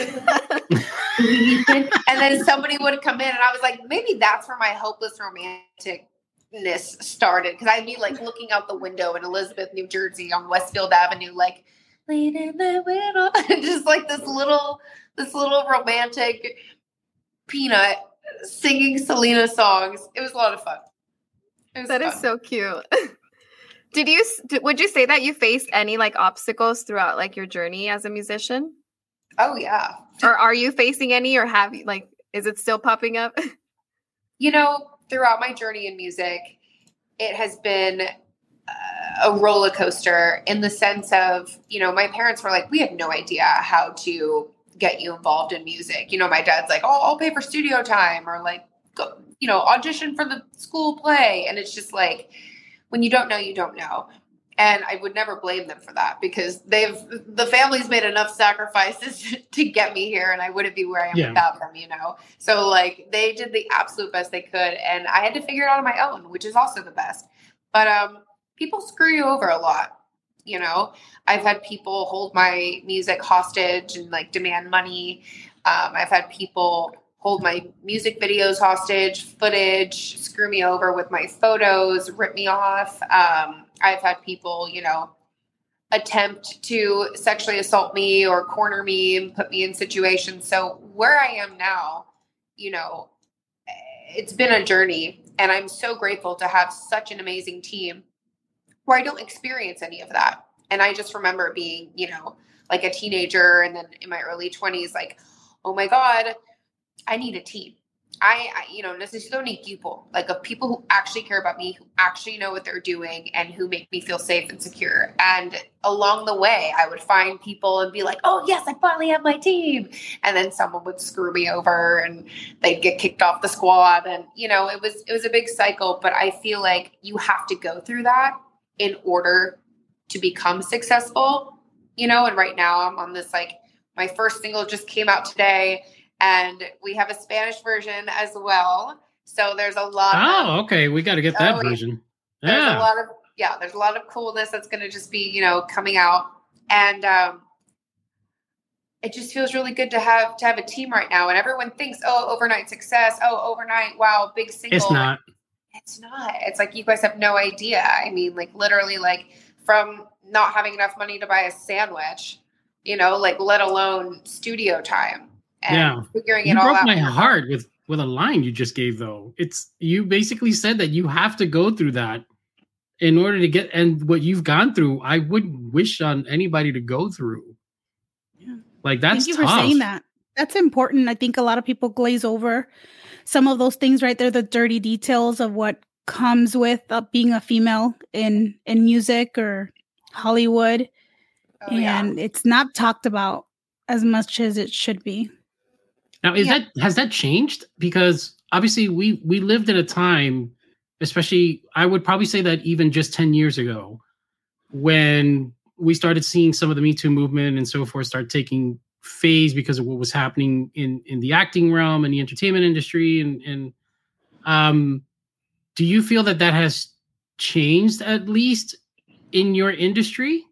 and then somebody would come in, and I was like, maybe that's where my hopeless romanticness started because I'd be like looking out the window in Elizabeth, New Jersey, on Westfield Avenue, like late at night when all, just like this little this little romantic peanut singing Selena songs. It was a lot of fun. It was That is fun. so cute. Did you? did- Would you say that you faced any like obstacles throughout like your journey as a musician, Oh yeah. or are you facing any, or have you like? Is it still popping up? You know, throughout my journey in music, it has been uh, a roller coaster in the sense of, you know, my parents were like, we have no idea how to get you involved in music. You know, my dad's like, oh, I'll pay for studio time or like, go, you know, audition for the school play. And it's just like, when you don't know, you don't know. And I would never blame them for that because they've, the family's made enough sacrifices to get me here, and I wouldn't be where I am yeah. without them, you know? So like they did the absolute best they could, and I had to figure it out on my own, which is also the best. But um, people screw you over a lot. You know, I've had people hold my music hostage and like demand money. Um, I've had people hold my music videos hostage, footage, screw me over with my photos, rip me off. Um, I've had people, you know, attempt to sexually assault me or corner me and put me in situations. So where I am now, you know, it's been a journey, and I'm so grateful to have such an amazing team where I don't experience any of that. And I just remember being, you know, like a teenager and then in my early twenties, like, oh my God, I need a team. I, I, you know, necesito un equipo, like of people who actually care about me, who actually know what they're doing, and who make me feel safe and secure. And along the way, I would find people and be like, oh yes, I finally have my team. And then someone would screw me over and they'd get kicked off the squad. And, you know, it was, it was a big cycle, but I feel like you have to go through that in order to become successful, you know? And right now I'm on this, like, my first single just came out today. And we have a Spanish version as well. So there's a lot. Oh, of, okay. We got to get that oh, version. There's yeah. a lot of, yeah, there's a lot of coolness that's going to just be, you know, coming out. And um, it just feels really good to have, to have a team right now. And everyone thinks, oh, overnight success. Oh, overnight. Wow. Big single. It's not. It's not. It's like, you guys have no idea. I mean, like literally like from not having enough money to buy a sandwich, you know, like let alone studio time. And yeah, figuring you it all broke out. my heart with with a line you just gave, though. It's you basically said that you have to go through that in order to get, and what you've gone through, I wouldn't wish on anybody to go through. Yeah, like that's. Thank you tough. for saying that. That's important. I think a lot of people glaze over some of those things right there, the dirty details of what comes with uh, being a female in in music or Hollywood, oh, and yeah. it's not talked about as much as it should be. Now, is Yeah. that has that changed? Because obviously we we lived in a time, especially I would probably say that even just ten years ago, when we started seeing some of the Me Too movement and so forth start taking phase because of what was happening in, in the acting realm and the entertainment industry. And, and um, do you feel that that has changed at least in your industry?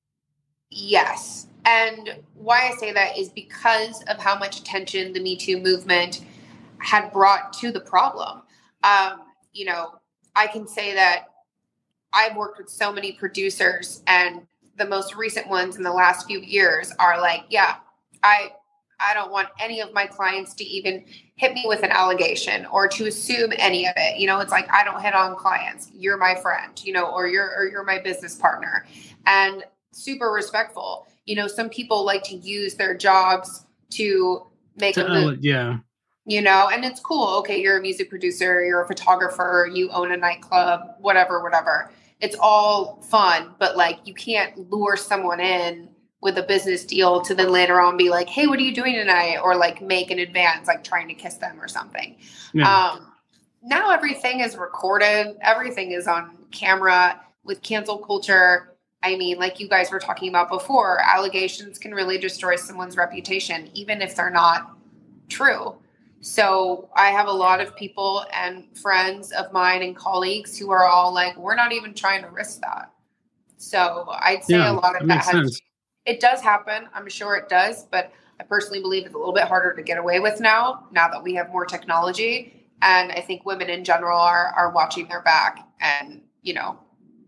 Yes. And why I say that is because of how much attention the Me Too movement had brought to the problem. Um, you know, I can say that I've worked with so many producers, and the most recent ones in the last few years are like, yeah, I I don't want any of my clients to even hit me with an allegation or to assume any of it. You know, it's like, I don't hit on clients. You're my friend, you know, or you're or you're my business partner. And super respectful. You know, some people like to use their jobs to make to, a move. Uh, yeah. You know, and it's cool. Okay, you're a music producer, you're a photographer, you own a nightclub, whatever, whatever. It's all fun, but like you can't lure someone in with a business deal to then later on be like, hey, what are you doing tonight? Or like make an advance, like trying to kiss them or something. Yeah. Um, now everything is recorded. Everything is on camera. With cancel culture, I mean, like you guys were talking about before, allegations can really destroy someone's reputation, even if they're not true. So I have a lot of people and friends of mine and colleagues who are all like, we're not even trying to risk that. So I'd say Yeah, a lot of that that makes has, sense. it does happen. I'm sure it does, but I personally believe it's a little bit harder to get away with now, now that we have more technology. And I think women in general are, are watching their back and, you know.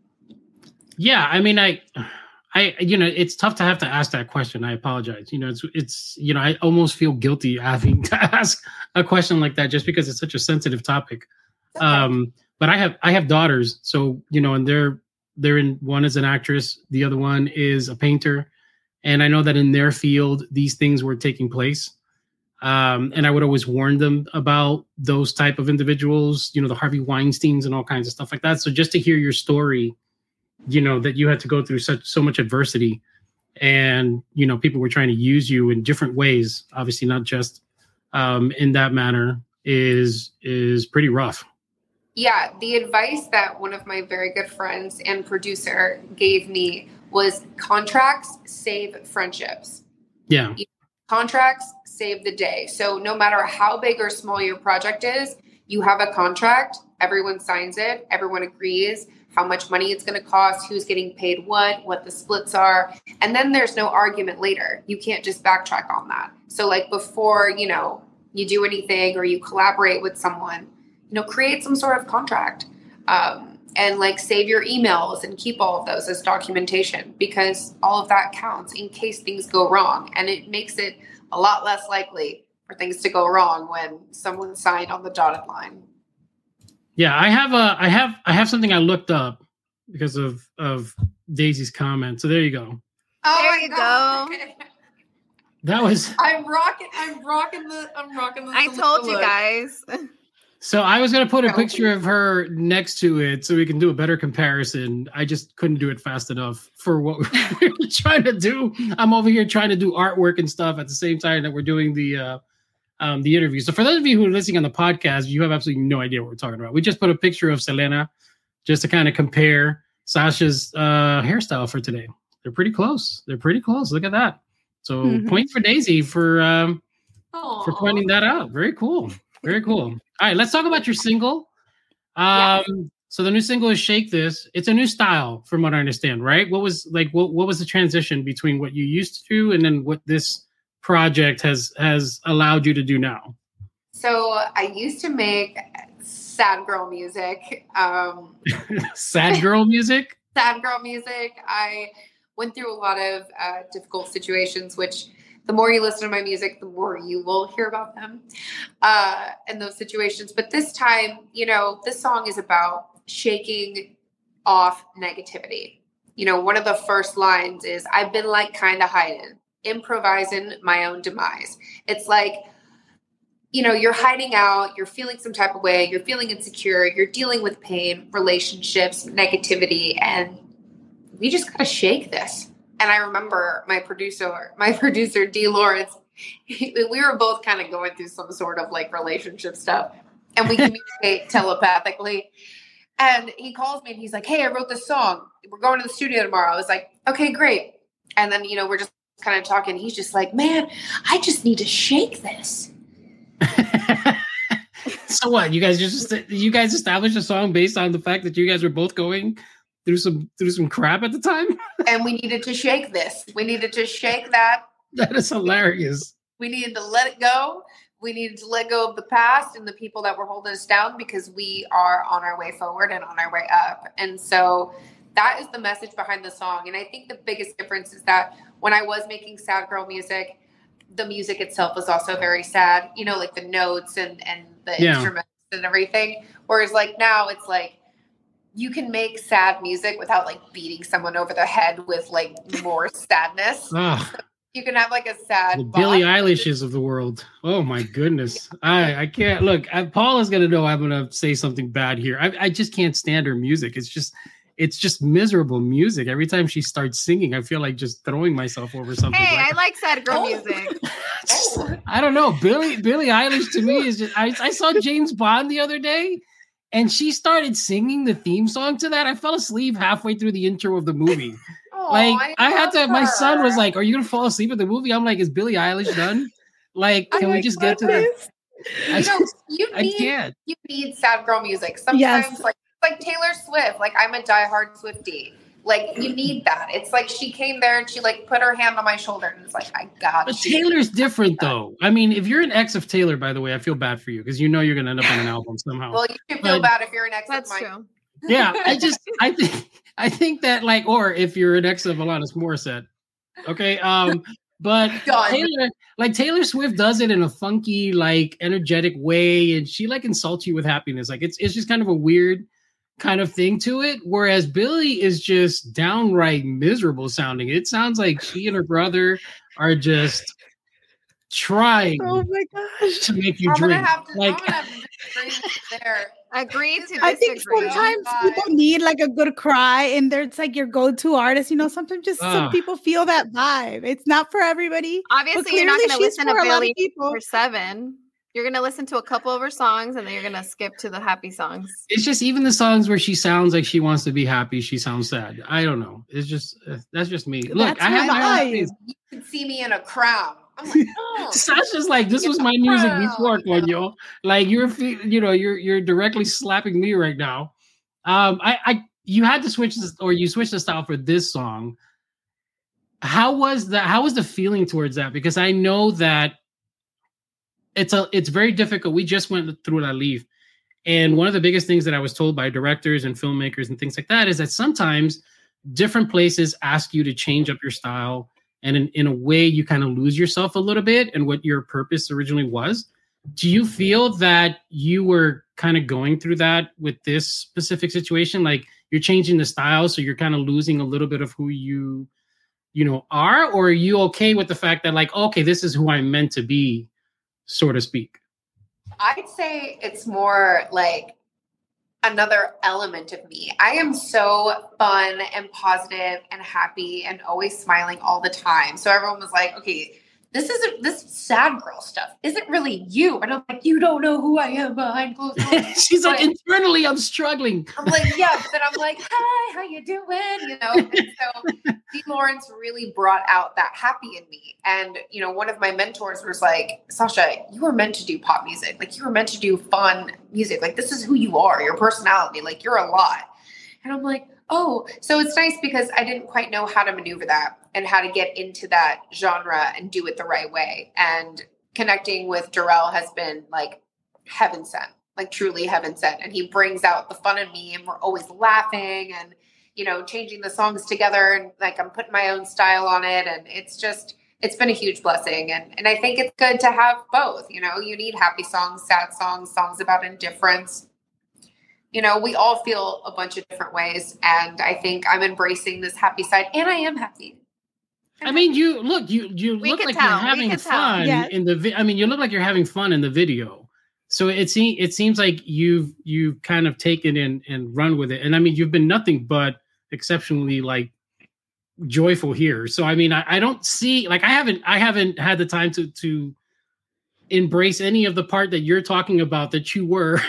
Yeah. I mean, I, I, you know, it's tough to have to ask that question. I apologize. You know, it's, it's, you know, I almost feel guilty having to ask a question like that just because it's such a sensitive topic. Okay. Um, but I have, I have daughters. So, you know, and they're, they're in, one is an actress. The other one is a painter. And I know that in their field, these things were taking place. Um, and I would always warn them about those type of individuals, you know, the Harvey Weinsteins and all kinds of stuff like that. So just to hear your story, you know, that you had to go through such, so much adversity and, you know, people were trying to use you in different ways, obviously not just um, in that manner is, is pretty rough. Yeah, the advice that one of my very good friends and producer gave me was contracts save friendships. Yeah. Contracts save the day. So no matter how big or small your project is, you have a contract, everyone signs it, everyone agrees how much money it's going to cost, who's getting paid what, what the splits are. And then there's no argument later. You can't just backtrack on that. So like before, you know, you do anything or you collaborate with someone, you know, create some sort of contract um, and like save your emails and keep all of those as documentation, because all of that counts in case things go wrong. And it makes it a lot less likely for things to go wrong when someone signed on the dotted line. Yeah, I have a, I have, I have something I looked up because of of Daisy's comment. So there you go. Oh, there you go. That was. I'm rocking. I'm rocking the. I'm rocking the. I told you look. guys. So I was gonna put a picture of her next to it so we can do a better comparison. I just couldn't do it fast enough for what we were trying to do. I'm over here trying to do artwork and stuff at the same time that we're doing the uh, um, the interview. So for those of you who are listening on the podcast, you have absolutely no idea what we're talking about. We just put a picture of Selena just to kind of compare Sasha's uh, hairstyle for today. They're pretty close. They're pretty close. Look at that. So mm-hmm. point for Daisy for um, for pointing that out. Very cool. Very cool. All right, let's talk about your single. Um, yeah. So the new single is "Shake This." It's a new style, from what I understand, right? What was like? What what was the transition between what you used to do and then what this project has has allowed you to do now? So I used to make sad girl music. Um, sad girl music. Sad girl music. I went through a lot of uh, difficult situations, which. The more you listen to my music, the more you will hear about them uh, in those situations. But this time, you know, this song is about shaking off negativity. You know, one of the first lines is, I've been like kind of hiding, improvising my own demise. It's like, you know, you're hiding out, you're feeling some type of way, you're feeling insecure, you're dealing with pain, relationships, negativity, and we just got to shake this. And I remember my producer, my producer, D. Lawrence, he, we were both kind of going through some sort of like relationship stuff, and we communicate telepathically. And he calls me and he's like, "Hey, I wrote this song. We're going to the studio tomorrow." I was like, "Okay, great." And then, you know, we're just kind of talking. He's just like, "Man, I just need to shake this." So what? You guys just you guys established a song based on the fact that you guys were both going through some through some crap at the time, and we needed to shake this. We needed to shake that. That is hilarious. We needed to let it go. We needed to let go of the past and the people that were holding us down, because we are on our way forward and on our way up. And so that is the message behind the song. And I think the biggest difference is that when I was making sad girl music, the music itself was also very sad. You know, like the notes and and the yeah. instruments and everything. Whereas like now it's like, you can make sad music without like beating someone over the head with like more sadness. So you can have like a sad the Billie Eilishes of the world. Oh my goodness. I, I can't look. I, Paula's going to know I'm going to say something bad here. I, I just can't stand her music. It's just, it's just miserable music. Every time she starts singing, I feel like just throwing myself over something. Hey, like, I like sad girl oh. music. just, I don't know. Billie, Billie Eilish to me is just, I, I saw James Bond the other day. And she started singing the theme song to that. I fell asleep halfway through the intro of the movie. Oh, like I, I had to. Her. My son was like, "Are you gonna fall asleep at the movie?" I'm like, "Is Billie Eilish done? Like, can oh we just get to the?" I, you know, you need, I can't. You need sad girl music. Sometimes, yes. like like Taylor Swift. Like I'm a diehard Swiftie. Like you need that. It's like she came there and she like put her hand on my shoulder and it's like, I got it. But Taylor's different though. I mean, if you're an ex of Taylor, by the way, I feel bad for you because you know you're gonna end up on an album somehow. Well, you should feel but, bad if you're an ex that's of mine. True. Yeah, I just I think I think that like, or if you're an ex of Alanis Morissette. Okay. Um, but Taylor, like Taylor Swift does it in a funky, like energetic way, and she like insults you with happiness. Like it's it's just kind of a weird kind of thing to it, whereas Billie is just downright miserable sounding. It sounds like she and her brother are just trying oh my gosh. to make you I'm drink. Gonna have to, like, I'm gonna have to disagree there. Agree to disagree. I think sometimes people need like a good cry, and there's like your go-to artist. You know, sometimes just uh, some people feel that vibe. It's not for everybody. Obviously, you're not going to listen to Billie for seven. You're gonna listen to a couple of her songs, and then you're gonna skip to the happy songs. It's just even the songs where she sounds like she wants to be happy, she sounds sad. I don't know. It's just uh, that's just me. Look, That's I have her my vibe. things. You can see me in a crown. I'm like, oh. Sasha's like, this Get was the my music crown, before, you know? Coño. Like you're, fe- you know, you're you're directly slapping me right now. Um, I, I, you had to switch this, or you switched the style for this song. How was that? How was the feeling towards that? Because I know that it's a, it's very difficult. We just went through La Leaf, and one of the biggest things that I was told by directors and filmmakers and things like that is that sometimes different places ask you to change up your style. And in, in a way, you kind of lose yourself a little bit and what your purpose originally was. Do you feel that you were kind of going through that with this specific situation? Like you're changing the style, so you're kind of losing a little bit of who you, you know, are? Or are you okay with the fact that like, okay, this is who I'm meant to be, so to speak? I'd say it's more like another element of me. I am so fun and positive and happy and always smiling all the time. So everyone was like, okay, this isn't this sad girl stuff isn't really you. And I'm like, you don't know who I am behind closed doors. She's like, But internally, I'm struggling. I'm like, yeah, but then I'm like, hi, how you doing? You know, and so Dee Lawrence really brought out that happy in me. And, you know, one of my mentors was like, Sasha, you were meant to do pop music. Like you were meant to do fun music. Like this is who you are, your personality. Like you're a lot. And I'm like, oh, so it's nice because I didn't quite know how to maneuver that and how to get into that genre and do it the right way. And connecting with Jarrell has been like heaven sent, like truly heaven sent. And he brings out the fun in me and we're always laughing and, you know, changing the songs together. And like, I'm putting my own style on it. And it's just, it's been a huge blessing. And, and I think it's good to have both, you know, you need happy songs, sad songs, songs about indifference. You know, we all feel a bunch of different ways. And I think I'm embracing this happy side and I am happy. I mean, you look, you you We look can like tell, you're we having can tell. fun Yeah. in the. Vi- I mean, you look like you're having fun in the video. So it seems it seems like you've you've kind of taken in and run with it. And I mean, you've been nothing but exceptionally like joyful here. So I mean, I, I don't see like I haven't I haven't had the time to to embrace any of the part that you're talking about that you were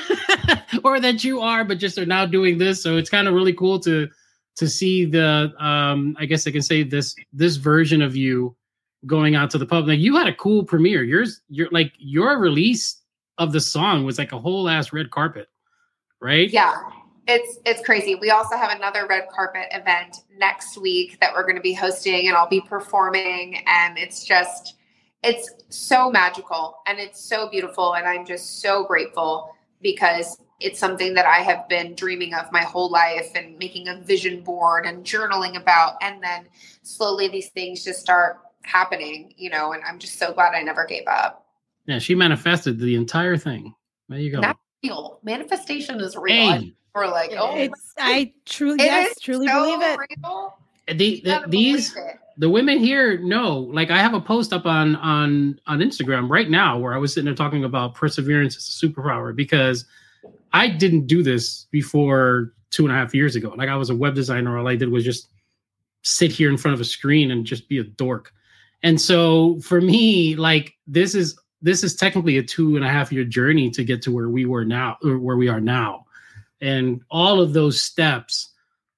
or that you are, but just are now doing this. So it's kind of really cool to. to see the, um, I guess I can say this, this version of you going out to the public. Like you had a cool premiere. Yours, your like your release of the song was like a whole ass red carpet, right? Yeah, it's it's crazy. We also have another red carpet event next week that we're going to be hosting and I'll be performing. And it's just, it's so magical and it's so beautiful. And I'm just so grateful because it's something that I have been dreaming of my whole life and making a vision board and journaling about. And then slowly these things just start happening, you know, and I'm just so glad I never gave up. Yeah, she manifested the entire thing. There you go. That's real. Manifestation is real. Hey. We're like, oh, It's I truly it yes, is truly so believe it. real. The, You the, gotta these believe it. the women here know. Like I have a post up on on on Instagram right now where I was sitting there talking about perseverance as a superpower because I didn't do this before two and a half years ago. Like I was a web designer. All I did was just sit here in front of a screen and just be a dork. And so for me, like this is this is technically a two and a half year journey to get to where we were now, or where we are now. And all of those steps,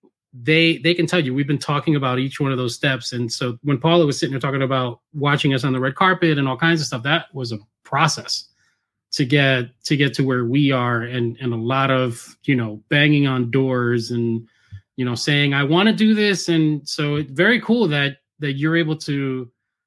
they they can tell you, we've been talking about each one of those steps. And so when Paula was sitting there talking about watching us on the red carpet and all kinds of stuff, that was a process to get to get to where we are, and and a lot of, you know, banging on doors and, you know, saying I want to do this. And so it's very cool that that you're able to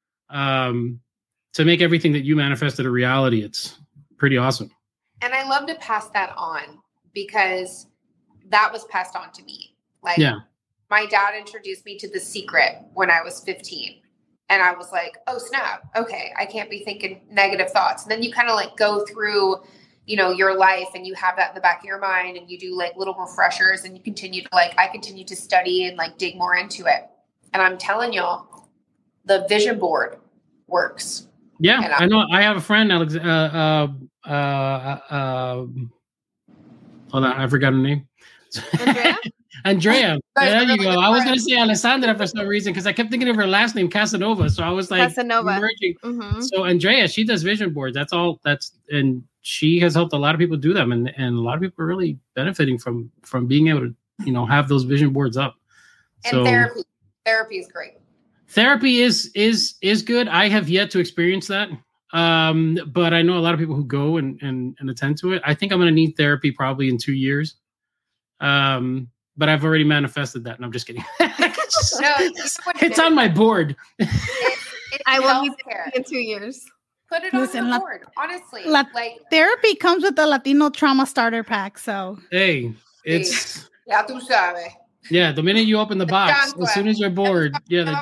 um to make everything that you manifested a reality. It's pretty awesome. And I love to pass that on because that was passed on to me. Like Yeah. my dad introduced me to The Secret when I was fifteen. And I was like, oh, snap. Okay, I can't be thinking negative thoughts. And then you kind of like go through, you know, your life and you have that in the back of your mind and you do like little refreshers and you continue to like, I continue to study and like dig more into it. And I'm telling y'all, the vision board works. Yeah, And I- I know. I have a friend, Alex. Uh, uh, uh, uh, hold on, I forgot her name. Andrea? Andrea. There you go. I was going to say Alessandra for some reason because I kept thinking of her last name, Casanova. So I was like, Casanova. Mm-hmm. So Andrea, she does vision boards. That's all. That's and she has helped a lot of people do them, and, and a lot of people are really benefiting from from being able to, you know, have those vision boards up. And so, therapy, therapy is great. Therapy is is is good. I have yet to experience that. Um, but I know a lot of people who go and, and, and attend to it. I think I'm going to need therapy probably in two years. Um, but I've already manifested that. And I'm just kidding. No, it's, it's on my board. It, it's I will need healthcare. in two years. Put it Listen, on the la- board. Honestly, la- like therapy comes with the Latino Trauma Starter Pack. So hey, it's ya tú sabes. yeah. The minute you open the box, as soon as you're bored, yeah. The,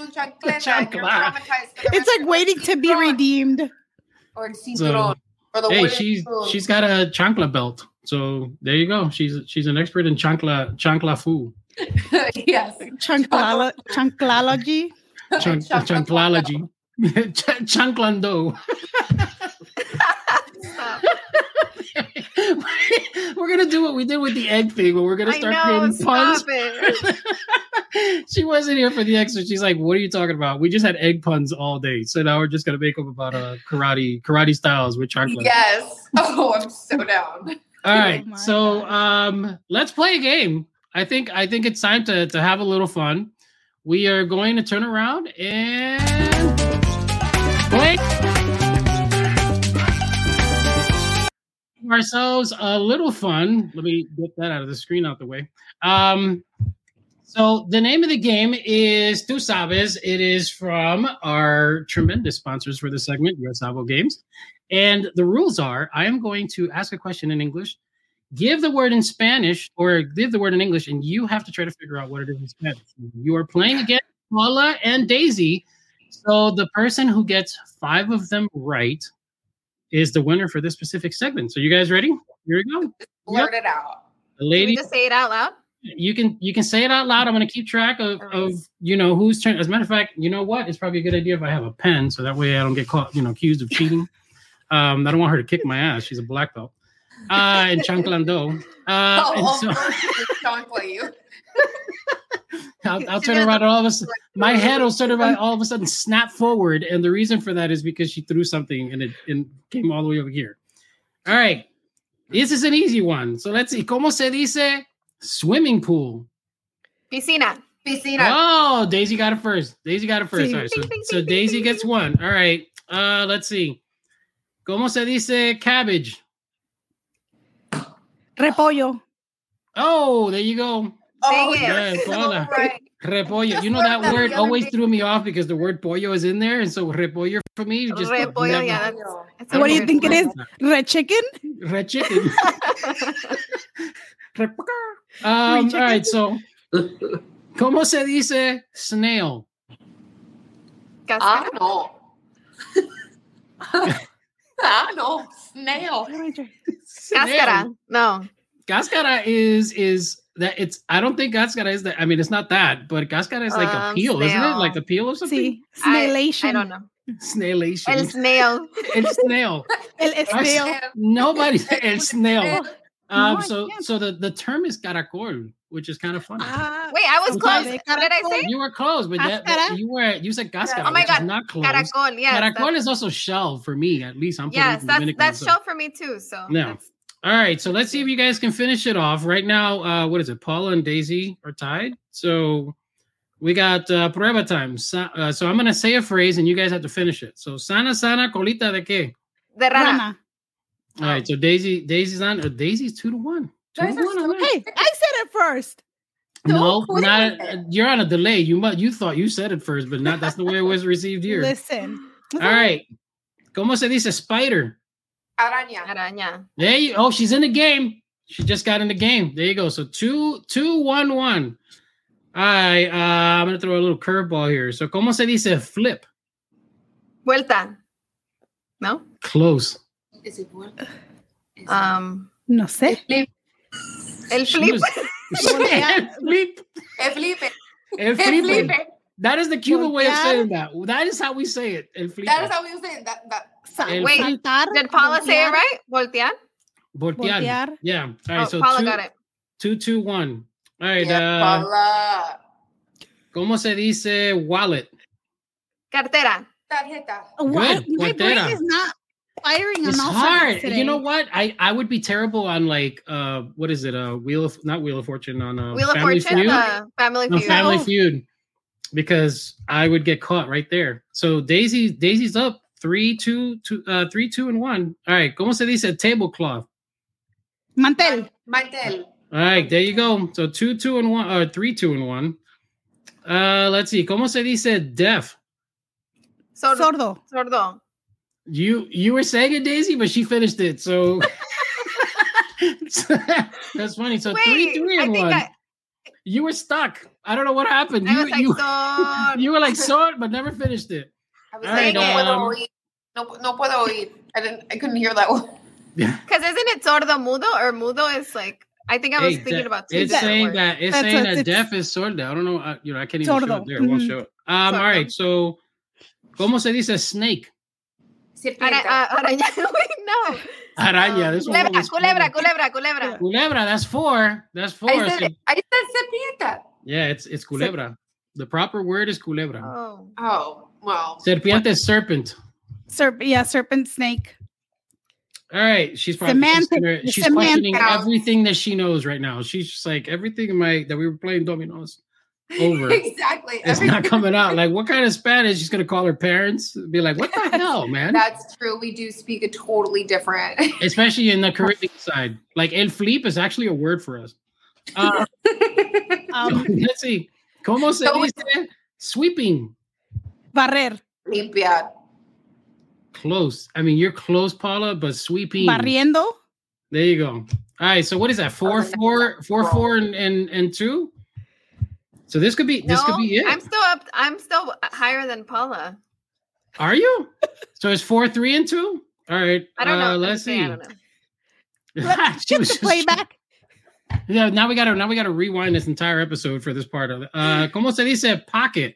it's like waiting to be redeemed. Or el cinturón. So, or the hey, wooden she's spoon. she's got a chancla belt. So there you go. She's she's an expert in chancla chancla fu. Yes. Chanclalo- chanclalogy. Chunk, chanclology. Ch- Chanclando. We're gonna do what we did with the egg thing, where we're gonna start I know, creating puns. stop it. She wasn't here for the egg, so she's like, "What are you talking about?" We just had egg puns all day, so now we're just gonna make up about uh, karate karate styles with chancla. Yes. Oh, I'm so down. All right, Oh my so gosh. um, let's play a game. I think I think it's time to to have a little fun. We are going to turn around and play ourselves a little fun. Let me get that out of the screen out the way. Um, so the name of the game is Tu Sabes. It is from our tremendous sponsors for this segment, U S Avo Games. And the rules are, I am going to ask a question in English, give the word in Spanish, or give the word in English, and you have to try to figure out what it is in Spanish. You are playing against Paula and Daisy. So the person who gets five of them right is the winner for this specific segment. So you guys ready? Here we go. Blurt it out. The Can we lady, just say it out loud? you can you can say it out loud. I'm going to keep track of, of you know whose turn. As a matter of fact, you know what? It's probably a good idea if I have a pen, so that way I don't get caught, you know, accused of cheating. Um, I don't want her to kick my ass. She's a black belt. Uh, and Chanclando. Uh, Oh, and of so- course, don't you. I'll, I'll turn around and all of a sudden, my head will sort of like all of a sudden snap forward. And the reason for that is because she threw something and it and came all the way over here. All right. This is an easy one. So let's see. ¿Cómo se dice swimming pool? Piscina. Piscina. Oh, Daisy got it first. Daisy got it first. Sí. All right. So, Ding, ding, so ding, Daisy ding, gets one. All right. Uh, let's see. ¿Cómo se dice cabbage? Repollo. Oh, there you go. Oh, Dang it. Yeah, you're so Paula. right. Repollo. Just You know learned that that word the other always day. threw me off because the word pollo is in there. And so repollo for me, you just Repollo, never- yeah, that's, that's What do you weird think it is? word. Red chicken? Red chicken. um, all right, so ¿cómo se dice snail? Ah, Cascara. no. Ah, no. Snail. Cascara. No. Cascara is is that it's I don't think cascara is that. I mean, it's not that, but cascara is like a Um, peel, isn't it? snail. Like the peel of something. Sí. I, Snailation. I don't know. Snailation. El snail. El snail. El snail. Nobody said el snail. Um, No, I so can't. so the, the term is caracol, which is kind of funny. Ah, Wait, I was Okay. close. What did I say? You were close, but that, that- Cascara? you were you said cascara, Oh my which God. is not close. Caracol. Yes. Caracol that's- is also shell for me, at least. I'm Puerto Yes, Rican that's Dominican, that's so- shell for me too. So No. that's- All right, so let's see if you guys can finish it off. Right now, uh, what is it? Paula and Daisy are tied. So we got uh, prueba time. Sa- uh, so I'm going to say a phrase and you guys have to finish it. So sana, sana, colita de qué? the rana. Rana. All right, so Daisy, Daisy's on. Uh, Daisy's two to one. Two Guys to are one on so- that. Hey, I said it first. No, Don't not. quit. uh, you're on a delay. You mu- you thought you said it first, but not. That's the way it was received here. Listen. All right. ¿Cómo se dice spider? Araña. Araña. There you. Oh, she's in the game. She just got in the game. There you go. So two, two, one, one. All right. Uh, I'm gonna throw a little curveball here. So, ¿cómo se dice flip? Vuelta. No. Is Close. it one? Is it- Um. No sé. El She flip. was- El flip. El Felipe. El El flip. Felipe. That is the Cuban way of Voltear. saying that. That is how we say it. El flip. That is how we use it. That, that. Sa- El Wait, saltar, Did Paula say it voltear. right? Voltear. Voltear. Voltear. Yeah. All right. Oh, so Paula two, got it. two, two, one. All right. Yeah, Uh, Paula. ¿Cómo se dice wallet? Cartera. Tarjeta. Why, Good, my brain cartera. is not firing on It's all hard. cylinders today. You know what? I, I would be terrible on like uh what is it? Uh Wheel of not Wheel of Fortune on uh, Wheel of Family Fortune. Feud. Uh, family No, Feud. Family Oh. Feud, because I would get caught right there. So Daisy, Daisy's up three, two, two, uh, three, two, and one. All right, ¿cómo se dice tablecloth? Mantel. Mantel. All right, there you go. So two, two, and one, or three, two, and one. Uh, let's see. ¿Cómo se dice deaf? Sordo. Sordo. Sordo. You you were saying it, Daisy, but she finished it. So that's funny. So Wait, three, three, I and think one. I, You were stuck. I don't know what happened. I You was like, you, son. you were like sort, but never finished it. I was All like, right, no puedo um, oír. No, no puedo oír. I didn't. I couldn't hear that one. Yeah. Because isn't it sordo mudo or mudo is like, I think I was Hey, thinking de- about two it's different saying words. that it's That's saying what that it's- deaf is sordo. I don't know. Uh, you know, I can't even show Sordo. it there. It won't Mhm. show it. Um. All Sordo. right. So, ¿cómo se dice snake? Serpiente. Ara- uh, araña. Wait, no. Araña. This one Culebra, was culebra, culebra, culebra. Culebra. That's four. That's four. I So- said, I said serpiente. yeah, it's it's culebra. The proper word is culebra. Oh. Oh, well. Serpiente is serpent. Serp- yeah, serpent, snake. All right, she's probably she's, Semantic- gonna- the she's questioning semantic. everything that she knows right now. She's just like everything in my that we were playing dominoes over. Exactly. It's not coming out. Like, what kind of Spanish? She's gonna call her parents, be like, "What the hell, man?" That's true. We do speak a totally different. Especially in the Caribbean side. Like, el flip is actually a word for us. Uh, Um, let's see. ¿Cómo se So- dice sweeping? barrer. Limpiar. Close. I mean, you're close, Paula, but sweeping. Barriendo. There you go. All right. So what is that? Four, Oh, four, four, four, and and, and two. So this could be this No, could be it. I'm still up. I'm still higher than Paula. Are you? So it's four, three, and two. All right. I don't uh, know. Let's see. I don't know. She was just- Playback. Yeah. Now we gotta now we gotta rewind this entire episode for this part of it. Uh, ¿Cómo se dice pocket?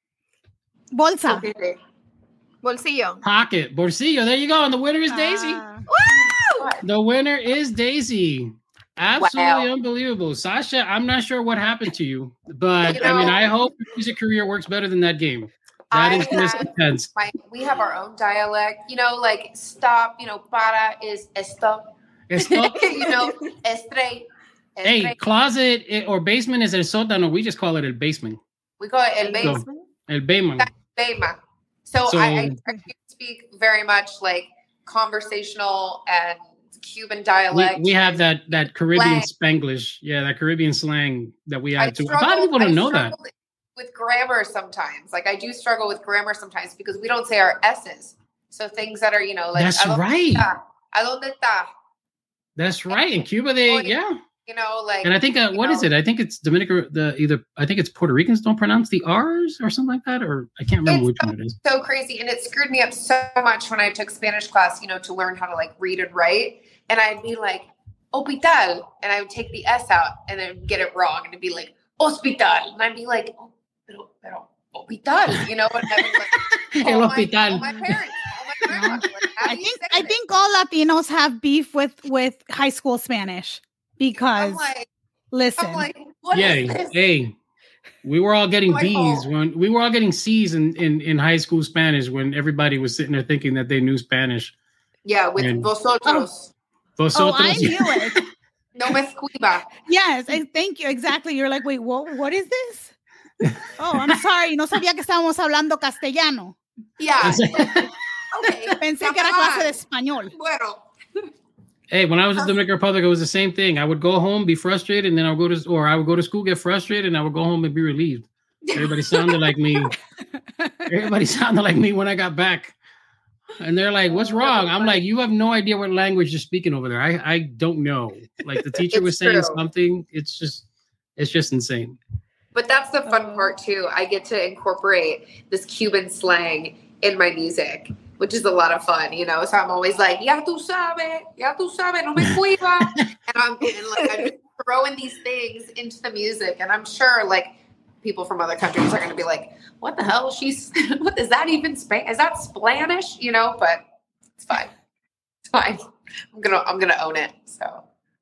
Bolsa. Okay. Bolsillo. Pocket. Bolsillo. There you go. And the winner is Daisy. Ah. Woo! The winner is Daisy. Absolutely Wow. unbelievable. Sasha, I'm not sure what happened to you, but You I mean, know- I hope your music career works better than that game. That I is just had- intense. My, we have our own dialect. You know, like stop, you know, para is stop. Stop. you know, straight. Hey, closet eh, or basement is el sótano. We just call it el basement. We call it el Go. basement. El basement. Bema. So, So- I, I, I do speak very much like conversational and Cuban We, dialect. we have that that Caribbean Slang. Spanglish. Yeah, that Caribbean slang that we I add to. A lot of people I don't know that. struggle with grammar sometimes. Like I do struggle with grammar sometimes because we don't say our S's. So things that are, you know, like That's "A dónde right. está? A dónde está?" That's right. In Cuba, they yeah. You know, like And I think uh, you what is know, it? I think it's Dominican. The either I think it's Puerto Ricans don't pronounce the R's or something like that, or I can't remember It's which one it is. so crazy, and it screwed me up so much when I took Spanish class, you know, to learn how to like read and write. And I'd be like, hospital, and I would take the S out and then get it wrong, and it'd be like, hospital, and I'd be like, oh, pero, pero, hospital, you know, and I'd be like, El oh, hospital. My, oh, my parents, oh, my grandma, like, how I do you think say I this? think all Latinos have beef with with high school Spanish because I'm like, listen, I'm like, what is Yeah, this? hey, we were all getting My B's fault. when we were all getting C's in, in in high school Spanish when everybody was sitting there thinking that they knew Spanish. Yeah, with And- vosotros, oh, I Vosotros- knew it. no me escriba. Yes, I, thank you. Exactly. You're like, wait, what? What is this? Oh, I'm sorry. No sabía que estábamos hablando castellano. Yeah, okay. Pensé que era clase de español. Bueno. Hey, when I was in the Dominican Republic, it was the same thing. I would go home, be frustrated, and then I would go to or I would go to school, get frustrated, and I would go home and be relieved. Everybody sounded like me. Everybody sounded like me when I got back. And they're like, "What's wrong?" I'm like, "You have no idea what language you're speaking over there. I, I don't know." Like the teacher was It's saying true. something. It's just it's just insane. But that's the fun part too. I get to incorporate this Cuban slang in my music, which is a lot of fun, you know. So I'm always like, "Ya tú sabes, ya tú sabes, no me cuiva," and I'm and like I'm just throwing these things into the music, and I'm sure like people from other countries are going to be like, "What the hell? She's what is that even? Span- is that Splanish?" You know, but it's fine. It's fine. I'm gonna I'm gonna own it. So. All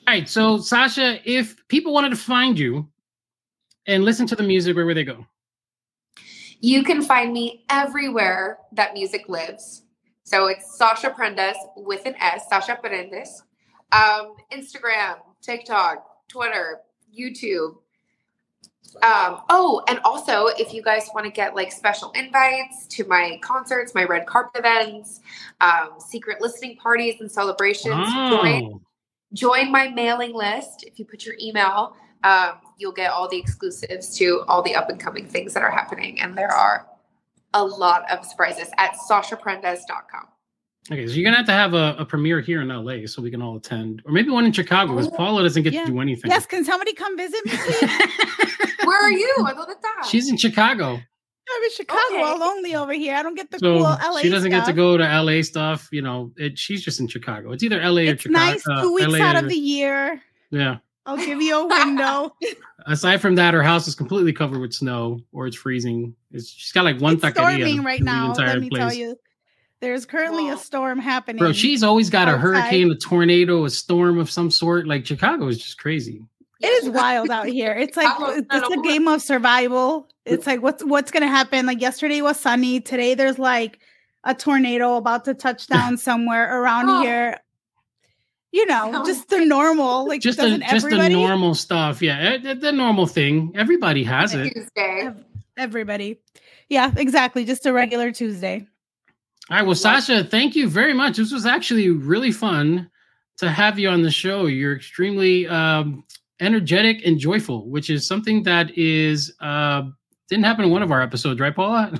right. So, Sasha, if people wanted to find you and listen to the music, where would they go? You can find me everywhere that music lives. So it's Sasha Prendes with an S, Sasha Prendes. Um, Instagram, TikTok, Twitter, YouTube. Um, oh, and also if you guys want to get like special invites to my concerts, my red carpet events, um, secret listening parties and celebrations, oh. join, join my mailing list. If you put your email, um, you'll get all the exclusives to all the up and coming things that are happening. And there are a lot of surprises at sasha prendes dot com. Okay, so you're gonna have to have a, a premiere here in L A so we can all attend, or maybe one in Chicago because Paula doesn't get yeah. to do anything. Yes, can somebody come visit me, please? Where are you? I don't know. She's in Chicago. I'm in Chicago, Okay. all lonely over here. I don't get the So cool L A she doesn't stuff. get to go to L A stuff. You know, it, she's just in Chicago. It's either L A It's or Chicago. nice two weeks L A out or, of the year. Yeah. I'll give you a window. Aside from that, her house is completely covered with snow, or it's freezing. It's, she's got like one It's taqueria storming right in the now. entire Let me place. tell you, there's currently Wow. a storm happening. Bro, she's always got a outside. hurricane, a tornado, a storm of some sort. Like Chicago is just crazy. It is wild out here. It's like Chicago's it's a not game of survival. It's like what's what's gonna happen. Like yesterday was sunny. Today there's like a tornado about to touch down somewhere around Oh. here. You know, Sounds just the normal. Like Just the doesn't just the everybody? normal stuff. Yeah, the, the normal thing. Everybody has it. Tuesday. Ev- Everybody. Yeah, exactly. Just a regular Tuesday. All right. Well, Sasha, thank you very much. This was actually really fun to have you on the show. You're extremely um, energetic and joyful, which is something that is uh, didn't happen in one of our episodes, right, Paula?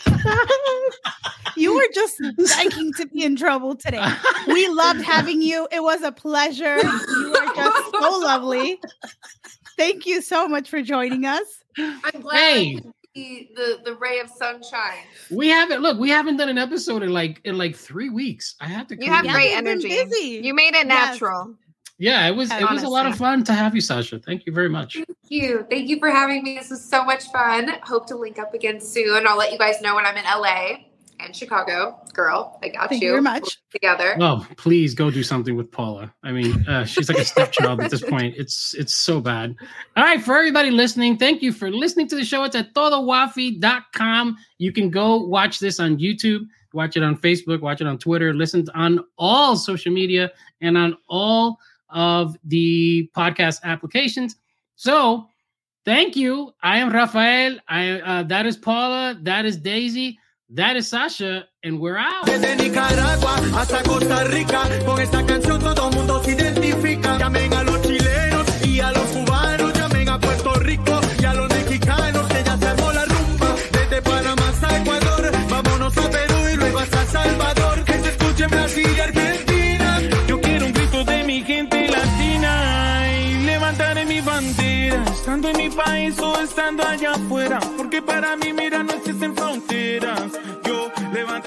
You were just begging to be in trouble today. We loved having you. It was a pleasure. You are just so lovely. Thank you so much for joining us. I'm glad Hey. I could be the, the ray of sunshine. We haven't look. We haven't done an episode in like in like three weeks. I had to. You come have in. Yeah, great you've been energy. busy. You made it Yes. natural. Yeah, it was. It was a lot of Honestly. fun to have you, Sasha. Thank you very much. Thank you. Thank you for having me. This was so much fun. Hope to link up again soon. I'll let you guys know when I'm in L A and Chicago. Girl, I got Thank you. you very much. Together. Oh, please go do something with Paula. I mean, uh, she's like a stepchild at this point. It's it's so bad. All right, for everybody listening, thank you for listening to the show. It's at todo wafi dot com. You can go watch this on YouTube, watch it on Facebook, watch it on Twitter, listen to, on all social media and on all of the podcast applications. So, thank you. I am Rafael. I uh, that is Paula. That is Daisy. That is Sasha, and we're out. Desde Nicaragua hasta Costa Rica, con esta canción todo el mundo se identifica. Llamen a los chilenos y a los cubanos, llamen a Puerto Rico y a los mexicanos, que ya se armó la rumba. Desde Panamá hasta Ecuador, vámonos a Perú y luego hasta Salvador. Que se escuche en Brasil y Argentina. Yo quiero un grito de mi gente latina y levantaré mi bandera, estando en mi país o estando allá afuera, porque para mí, mira, no existen fronteras. Yo levanto